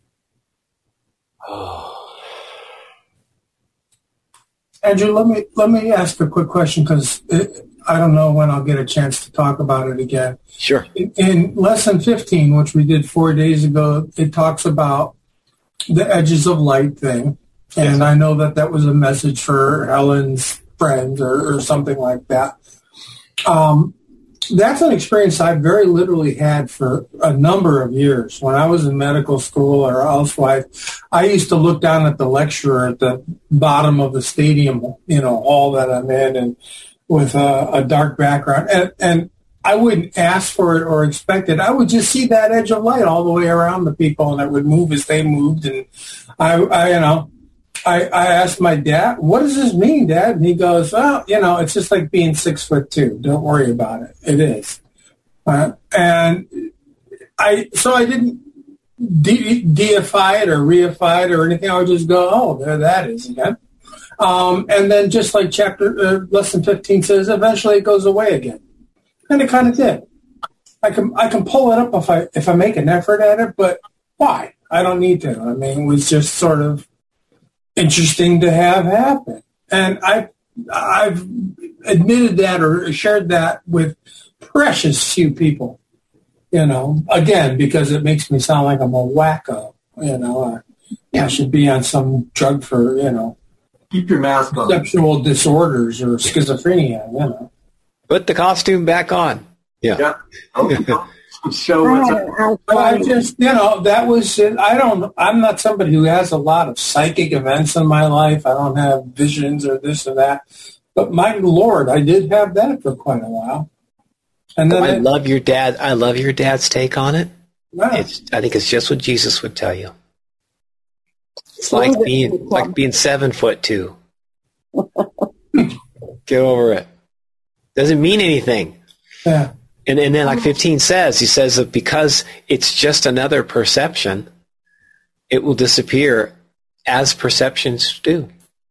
Oh. Andrew, let me let me ask a quick question because I don't know when I'll get a chance to talk about it again. Sure. In, in lesson fifteen, which we did four days ago, it talks about the edges of light thing, and yes. I know that that was a message for Helen's friends or, or something like that. Um, that's an experience I very literally had for a number of years. When I was in medical school or housewife, I used to look down at the lecturer at the bottom of the stadium, you know, hall that I'm in, and with a, a dark background, and, and I wouldn't ask for it or expect it. I would just see that edge of light all the way around the people, and it would move as they moved. And I, I you know, I, I asked my dad, what does this mean, Dad? And he goes, well, you know, it's just like being six foot two. Don't worry about it. It is. Uh, and I, so I didn't de- deify it or reify it or anything. I would just go, oh, there that is again. Um, and then just like chapter, uh, lesson fifteen says, eventually it goes away again. And it kind of did. I can, I can pull it up if I, if I make an effort at it, but why? I don't need to. I mean, it was just sort of interesting to have happen. And I, I've admitted that or shared that with precious few people, you know, again, because it makes me sound like I'm a wacko, you know, I, I should be on some drug for, you know, keep your mask on. Sexual disorders or schizophrenia, you know. Put the costume back on. Yeah. Yeah. Oh, show what's up. But I just, you know, that was, I don't, I'm not somebody who has a lot of psychic events in my life. I don't have visions or this or that. But my Lord, I did have that for quite a while. And then I it, love your dad. I love your dad's take on it. Yeah. It's, I think it's just what Jesus would tell you. It's like being like being seven foot two. Get over it. Doesn't mean anything. Yeah. And, and then like fifteen says, he says that because it's just another perception, it will disappear as perceptions do.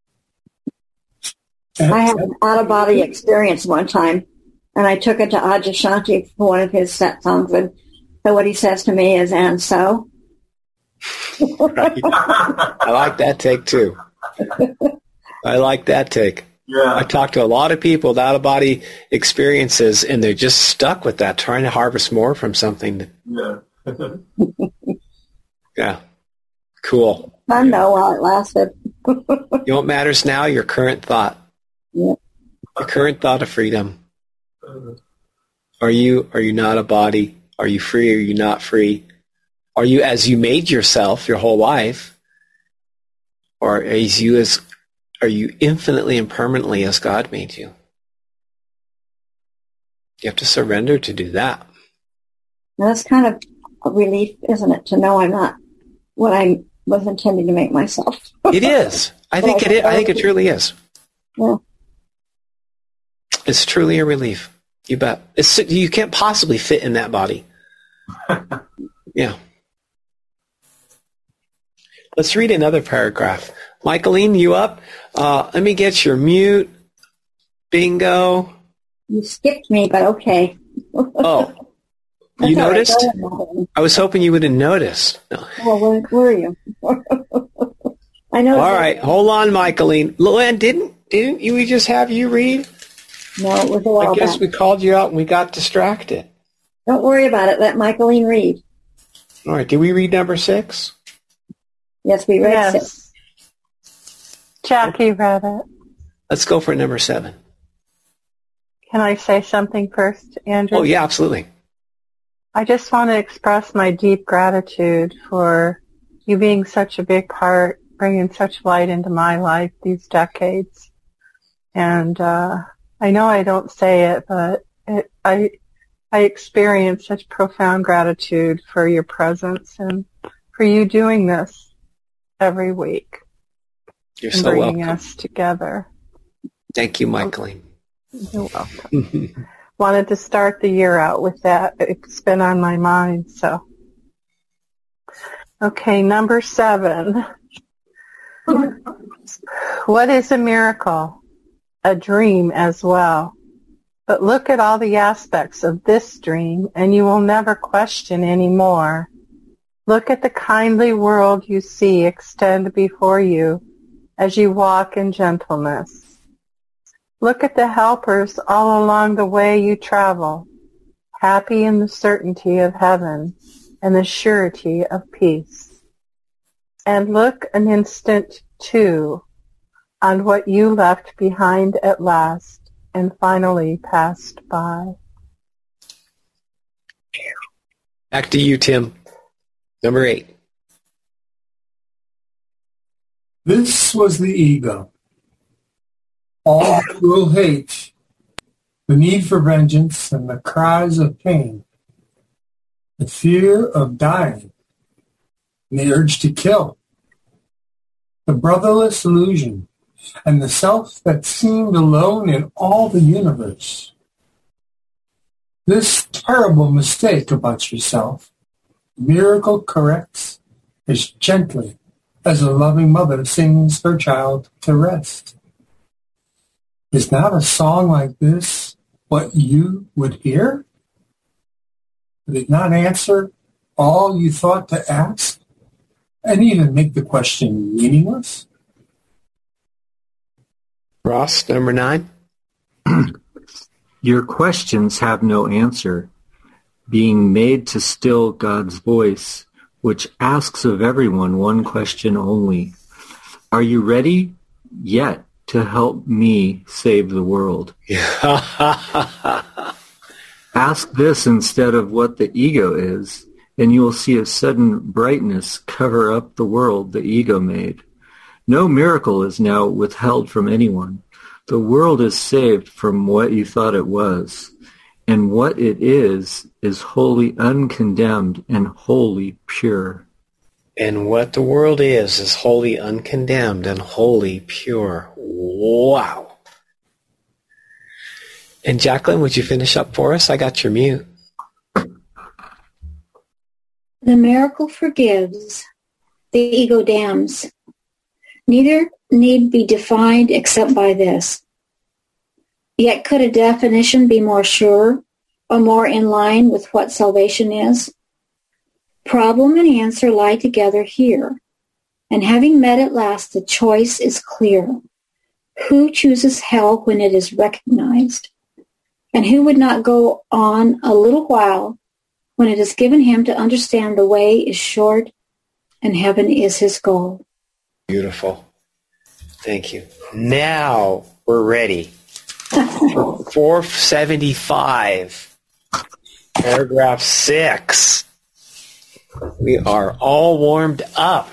I had an out-of-body experience one time, and I took it to Adyashanti for one of his satsangs, and so what he says to me is, and so? Right. I like that take too. I like that take. Yeah. I talked to a lot of people with out-of-body experiences, and they're just stuck with that, trying to harvest more from something. That, Yeah. yeah. Cool. I know while it lasted. You know what matters now? Your current thought. Yeah. Your current thought of freedom. Are you, are you not a body? Are you free? Are you not free? Are you as you made yourself your whole life? Or as you as Are you infinitely and permanently as God made you? You have to surrender to do that. Now, that's kind of a relief, isn't it, to know I'm not what I was intending to make myself. It is. I think it is. I think it truly is. Yeah. It's truly a relief. You bet. It's, you can't possibly fit in that body. Yeah. Let's read another paragraph. Michaeline, you up? Uh, let me get your mute. Bingo. You skipped me, but okay. Oh. You noticed? I was hoping you would have noticed. No. Well, where were you? I know. All right. Hold on, Michaeline. Luann, didn't, didn't you, we just have you read? No, it was a while I guess back. we called you out and we got distracted. Don't worry about it. Let Michaeline read. All right. Did we read number six? Yes, we read Yes. six. Jackie read it. Let's go for number seven. Can I say something first, Andrew? Oh, yeah, absolutely. I just want to express my deep gratitude for you being such a big part, bringing such light into my life these decades. And uh, I know I don't say it, but it, I I experience such profound gratitude for your presence and for you doing this every week. You're and so bringing welcome. us together. Thank you, Michaeline. You're welcome. Wanted to start the year out with that. It's been on my mind, so. Okay, number seven. What is a miracle? A dream as well. But look at all the aspects of this dream, and you will never question any more. Look at the kindly world you see extend before you as you walk in gentleness. Look at the helpers all along the way you travel, happy in the certainty of heaven and the surety of peace. And look an instant, too, on what you left behind at last and finally passed by. Back to you, Tim. Number eight. This was the ego. All the cruel hate, the need for vengeance, and the cries of pain, the fear of dying, and the urge to kill, the brotherless illusion, and the self that seemed alone in all the universe. This terrible mistake about yourself, miracle corrects as gently as a loving mother sings her child to rest. Is not a song like this what you would hear? Would it not answer all you thought to ask, and even make the question meaningless? Ross, number nine. Your questions have no answer, being made to still God's voice, which asks of everyone one question only. Are you ready yet to help me save the world? Ask this instead of what the ego is, and you will see a sudden brightness cover up the world the ego made. No miracle is now withheld from anyone. The world is saved from what you thought it was, and what it is is wholly uncondemned and wholly pure. And what the world is is wholly uncondemned and wholly pure. Wow. And Jacqueline, would you finish up for us? I got your mute. The miracle forgives, the ego damns. Neither need be defined except by this. Yet could a definition be more sure or more in line with what salvation is? Problem and answer lie together here, and having met at last, the choice is clear. Who chooses hell when it is recognized? And who would not go on a little while when it is given him to understand the way is short and heaven is his goal? Beautiful. Thank you. Now we're ready. four seventy-five, paragraph six. We are all warmed up.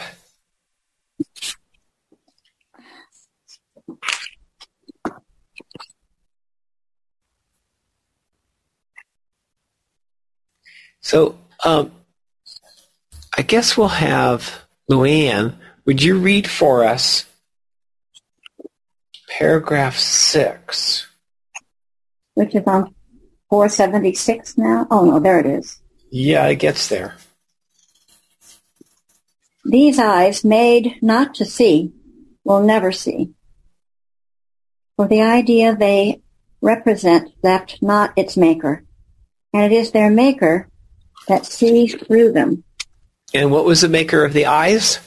So um, I guess we'll have Luann. Would you read for us paragraph six? Which is on four seventy-six now? Oh, no, there it is. Yeah, it gets there. These eyes, made not to see, will never see. For the idea they represent left not its maker, and it is their maker that sees through them. And what was the maker of the eyes?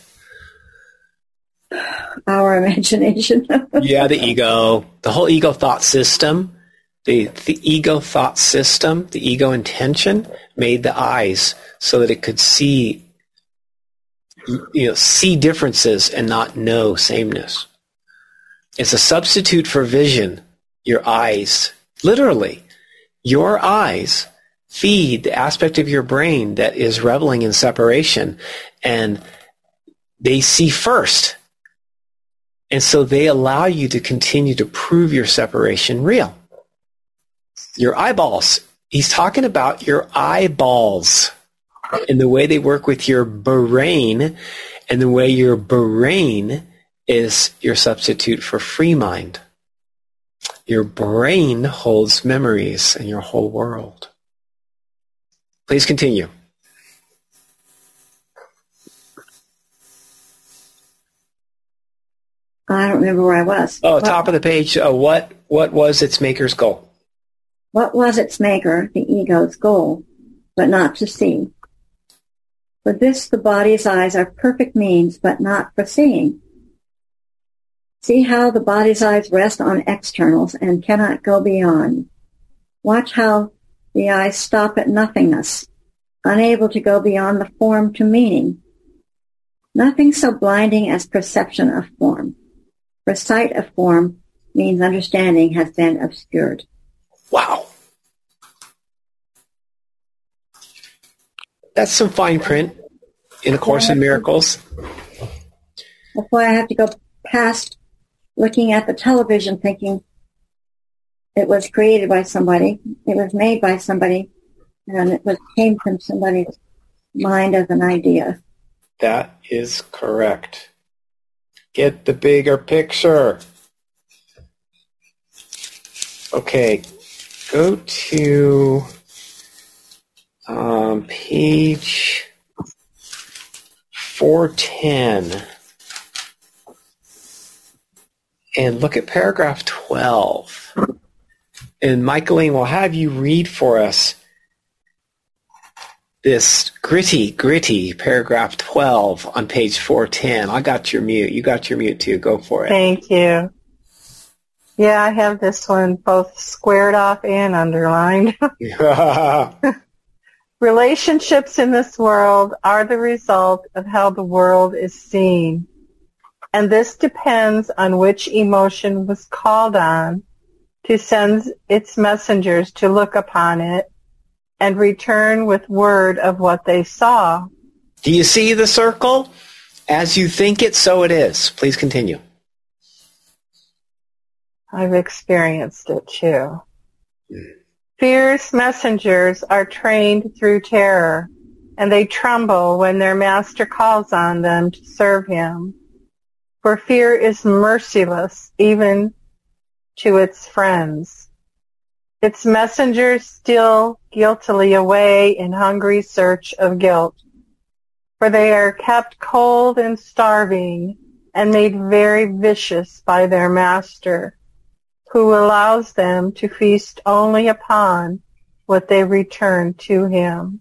Our imagination. Yeah, the ego. The whole ego thought system. The, the ego thought system, the ego intention made the eyes so that it could see, you know, see differences and not know sameness. It's a substitute for vision. Your eyes, literally, your eyes feed the aspect of your brain that is reveling in separation, and they see first. And so they allow you to continue to prove your separation real. Your eyeballs. He's talking about your eyeballs and the way they work with your brain, and the way your brain is your substitute for free mind. Your brain holds memories in your whole world. Please continue. I don't remember where I was. Oh, what, top of the page. Uh, what what was its maker's goal? What was its maker, the ego's goal, but not to see? For this, the body's eyes are perfect means, but not for seeing. See how the body's eyes rest on externals and cannot go beyond. Watch how the eyes stop at nothingness, unable to go beyond the form to meaning. Nothing so blinding as perception of form. For sight of form means understanding has been obscured. Wow. That's some fine print in A Course in Miracles. That's why I have to go past looking at the television thinking it was created by somebody, it was made by somebody, and it was came from somebody's mind as an idea. That is correct. Get the bigger picture. Okay, go to um, page four ten and look at paragraph twelve. And Michaeline will have you read for us this gritty, gritty paragraph twelve on page four ten. I got your mute. You got your mute too. Go for it. Thank you. Yeah, I have this one both squared off and underlined. Relationships in this world are the result of how the world is seen. And this depends on which emotion was called on to send its messengers to look upon it and return with word of what they saw. Do you see the circle? As you think it, so it is. Please continue. I've experienced it too. Fear's messengers are trained through terror, and they tremble when their master calls on them to serve him. For fear is merciless even to its friends. Its messengers steal guiltily away in hungry search of guilt, for they are kept cold and starving and made very vicious by their master, who allows them to feast only upon what they return to him.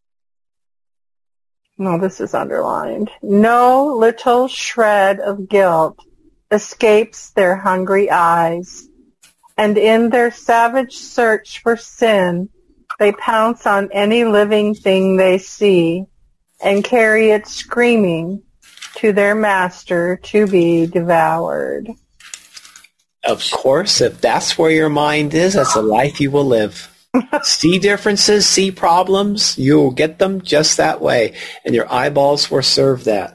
No, this is underlined. No little shred of guilt escapes their hungry eyes, and in their savage search for sin, they pounce on any living thing they see and carry it screaming to their master to be devoured. Of course, if that's where your mind is, that's the life you will live. See differences, see problems, you will get them just that way, and your eyeballs will serve that.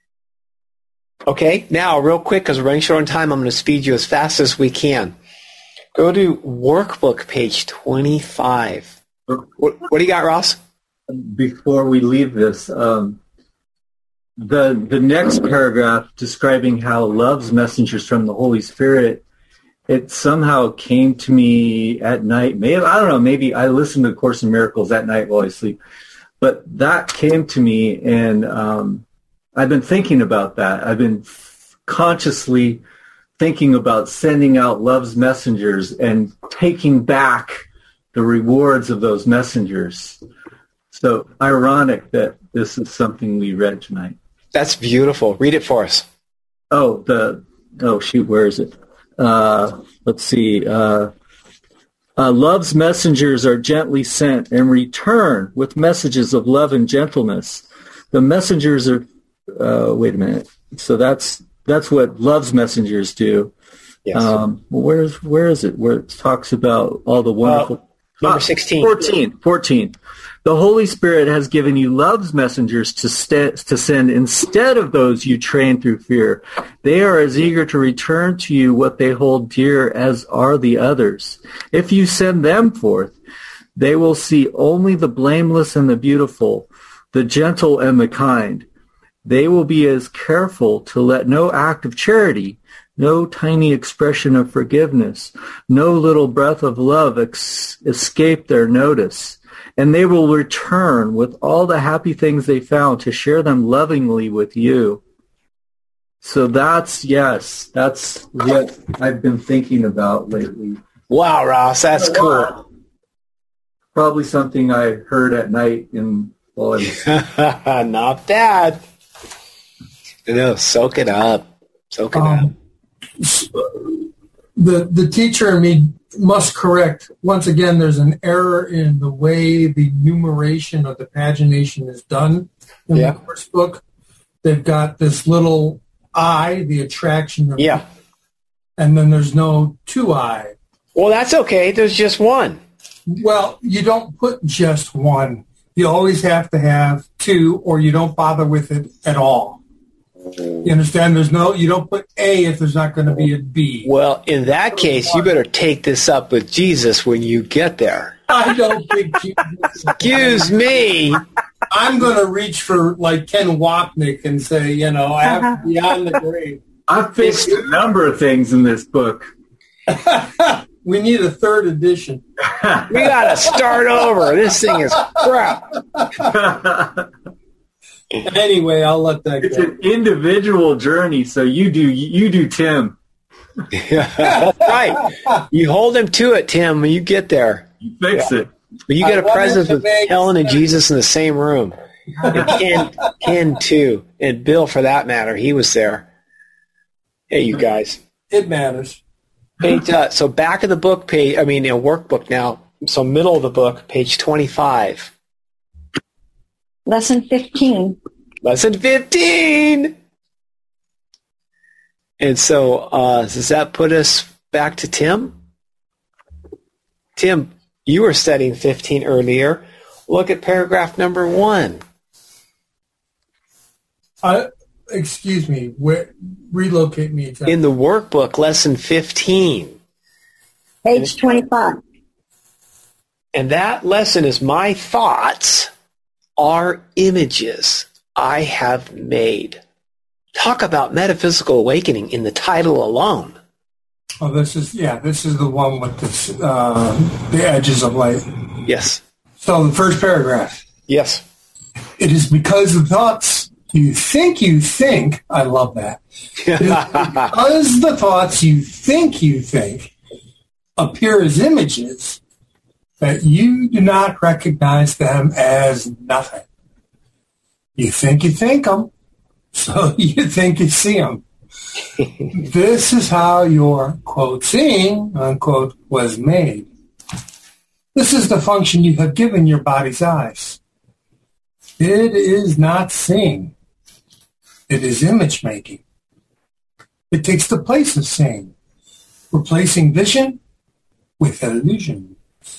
Okay, now real quick, because we're running short on time, I'm going to speed you as fast as we can. Go to workbook page twenty-five. What, what do you got, Ross? Before we leave this, um, the the next paragraph describing how love's messengers from the Holy Spirit, it somehow came to me at night. Maybe I don't know. Maybe I listened to Course in Miracles at night while I sleep, but that came to me, and um, I've been thinking about that. I've been consciously thinking about sending out love's messengers and taking back the rewards of those messengers. So ironic that this is something we read tonight. That's beautiful. Read it for us. Oh, the oh shoot, where is it? Uh, let's see. Uh, uh, love's messengers are gently sent and return with messages of love and gentleness. The messengers are. Uh, wait a minute. So that's that's what love's messengers do. Yes. Um, where's where is it? Where it talks about all the wonderful. Uh, number sixteen. fourteen. fourteen. The Holy Spirit has given you love's messengers to, st- to send instead of those you train through fear. They are as eager to return to you what they hold dear as are the others. If you send them forth, they will see only the blameless and the beautiful, the gentle and the kind. They will be as careful to let no act of charity, no tiny expression of forgiveness, no little breath of love ex- escape their notice. And they will return with all the happy things they found to share them lovingly with you. So that's, yes, that's what I've been thinking about lately. Wow, Ross, that's Oh, cool. wow. Probably something I heard at night in while I was Not bad. No, soak it up. Soak it Um, the the teacher in me must correct. Once again, there's an error in the way the numeration of the pagination is done in Yeah. the first book. They've got this little I, the attraction of, Yeah. and then there's no two I. Well, that's okay. There's just one. Well, you don't put just one. You always have to have two, or you don't bother with it at all. You understand? There's no, you don't put A if there's not going to be a B. Well, in that case, you better take this up with Jesus when you get there. I don't think Jesus. Excuse me. I'm going to reach for like Ken Wapnick and say, you know, after, beyond the grave. I fixed a number of things in this book. We need a third edition. We got to start over. This thing is crap. Anyway, I'll let that It's go. an individual journey, so you do you do Tim. That's right. You hold him to it, Tim, when you get there. You fix it. But you I get a wanted presence to with make Helen and sense. Jesus in the same room. And Ken, Ken, too. And Bill, for that matter. He was there. Hey, you guys. It matters. Page, uh, so back of the book page, I mean, a workbook now. So middle of the book, page twenty-five. Lesson fifteen. Lesson fifteen! And so uh, does that put us back to Tim? Tim, you were studying fifteen earlier. Look at paragraph number one. Uh, excuse me. Where, relocate me. Exactly. In the workbook, lesson fifteen. Page twenty-five. And that lesson is my thoughts are images I have made. Talk about metaphysical awakening in the title alone. Oh, this is, yeah, this is the one with this, uh, the edges of light. Yes. So the first paragraph. Yes. It is because the thoughts you think you think, I love that. It is because the thoughts you think you think appear as images that you do not recognize them as nothing. You think you think them, so you think you see them. This is how your, quote, seeing, unquote, was made. This is the function you have given your body's eyes. It is not seeing. It is image making. It takes the place of seeing, replacing vision with illusion.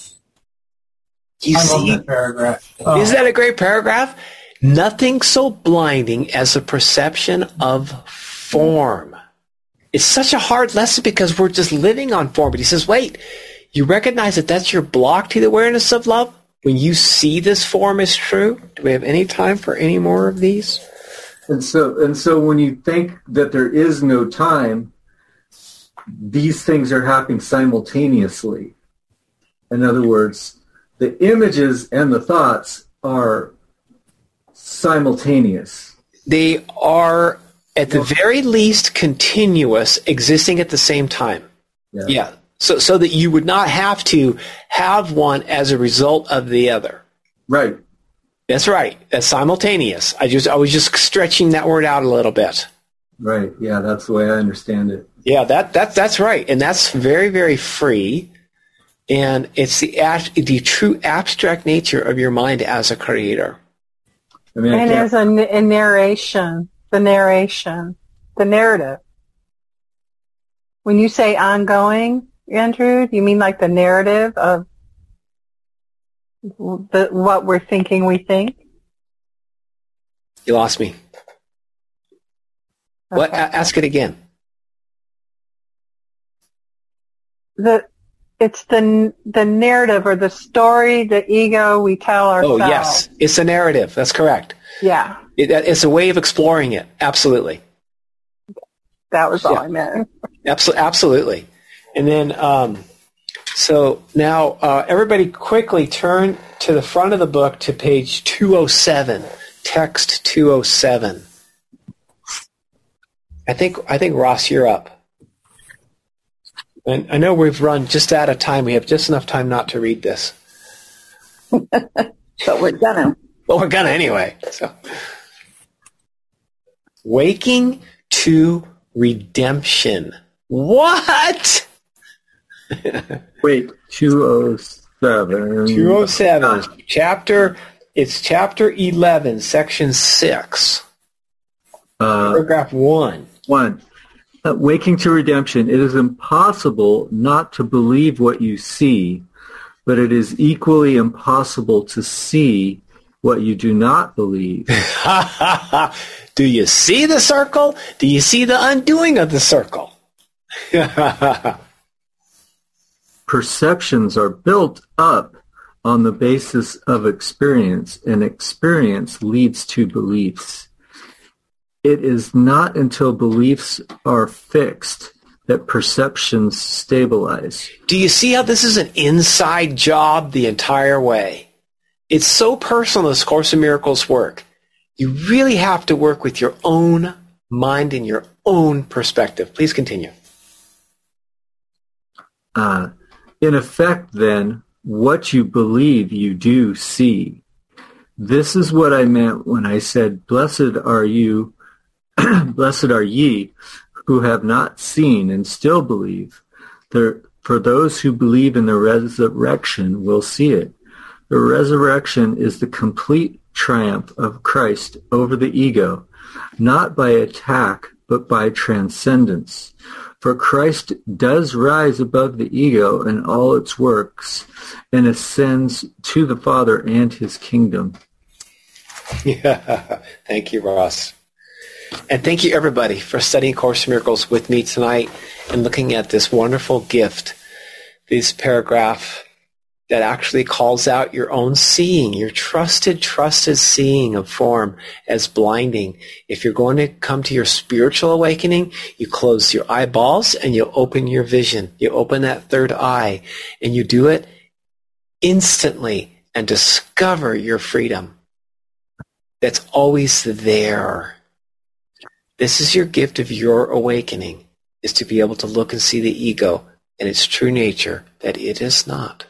You I love see? that paragraph. Oh, Isn't that a great paragraph? Nothing so blinding as the perception of form. It's such a hard lesson because we're just living on form. But he says, wait, you recognize that that's your block to the awareness of love? When you see this form is true? Do we have any time for any more of these? And so and so when you think that there is no time, these things are happening simultaneously. In other words, the images and the thoughts are simultaneous. They are, at the very least, continuous, existing at the same time. Yeah. Yeah. So, so that you would not have to have one as a result of the other. Right. That's right. That's simultaneous. I just, I was just stretching that word out a little bit. Right. Yeah, that's the way I understand it. Yeah, that, that, that's right. And that's very, very free. And it's the, ab- the true abstract nature of your mind as a creator. I mean, I And can't, there's a, n- a narration, the narration, the narrative. When you say ongoing, Andrew, do you mean like the narrative of the, what we're thinking we think? You lost me. What? Okay. A- ask it again. The it's the the narrative or the story, the ego we tell Oh, ourselves. yes. It's a narrative. That's correct. Yeah, It, it's a way of exploring it. Absolutely. that was all Yeah. I meant. Absol- absolutely. And then, um, so now uh, everybody quickly turn to the front of the book to page two oh seven, text two oh seven. I think I think Ross, you're up. And I know we've run just out of time. We have just enough time not to read this. But we're gonna. Well, we're gonna anyway. So, waking to redemption. What? Wait, two oh seven. two oh seven. Chapter. It's chapter eleven, section six. Uh, paragraph one. One. Uh, waking to redemption. It is impossible not to believe what you see, but it is equally impossible to see what you do not believe. Do you see the circle? Do you see the undoing of the circle? Perceptions are built up on the basis of experience, and experience leads to beliefs. It is not until beliefs are fixed that perceptions stabilize. Do you see how this is an inside job the entire way? It's so personal, this Course in Miracles work. You really have to work with your own mind and your own perspective. Please continue. Uh, in effect, then, what you believe you do see. This is what I meant when I said, blessed are you, blessed are ye who have not seen and still believe. There, for those who believe in the resurrection will see it. The resurrection is the complete triumph of Christ over the ego, not by attack, but by transcendence. For Christ does rise above the ego and all its works and ascends to the Father and his kingdom. Yeah. Thank you, Ross. And thank you, everybody, for studying Course in Miracles with me tonight and looking at this wonderful gift, this paragraph that actually calls out your own seeing, your trusted, trusted seeing of form as blinding. If you're going to come to your spiritual awakening, you close your eyeballs and you open your vision. You open that third eye and you do it instantly and discover your freedom. That's always there. This is your gift of your awakening, is to be able to look and see the ego and its true nature, that it is not.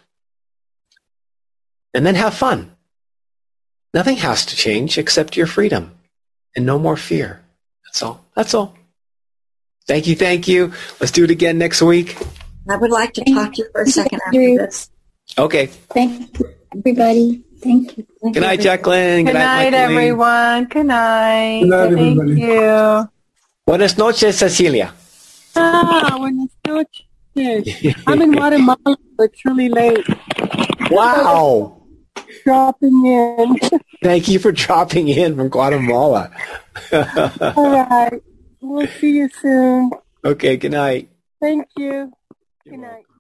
And then have fun. Nothing has to change except your freedom and no more fear. That's all. That's all. Thank you. Thank you. Let's do it again next week. I would like to talk to you for a second after this. Okay. Thank you, everybody. Thank you. Thank Good night, you. Jacqueline. Good night, everyone. Good night. Good night, Thank everybody. you. Buenas noches, Cecilia. Ah, buenas noches. I'm in Guatemala, but it's really late. Wow. Dropping in. Thank you for dropping in from Guatemala. All right. We'll see you soon. Okay, good night. Thank you. Good night.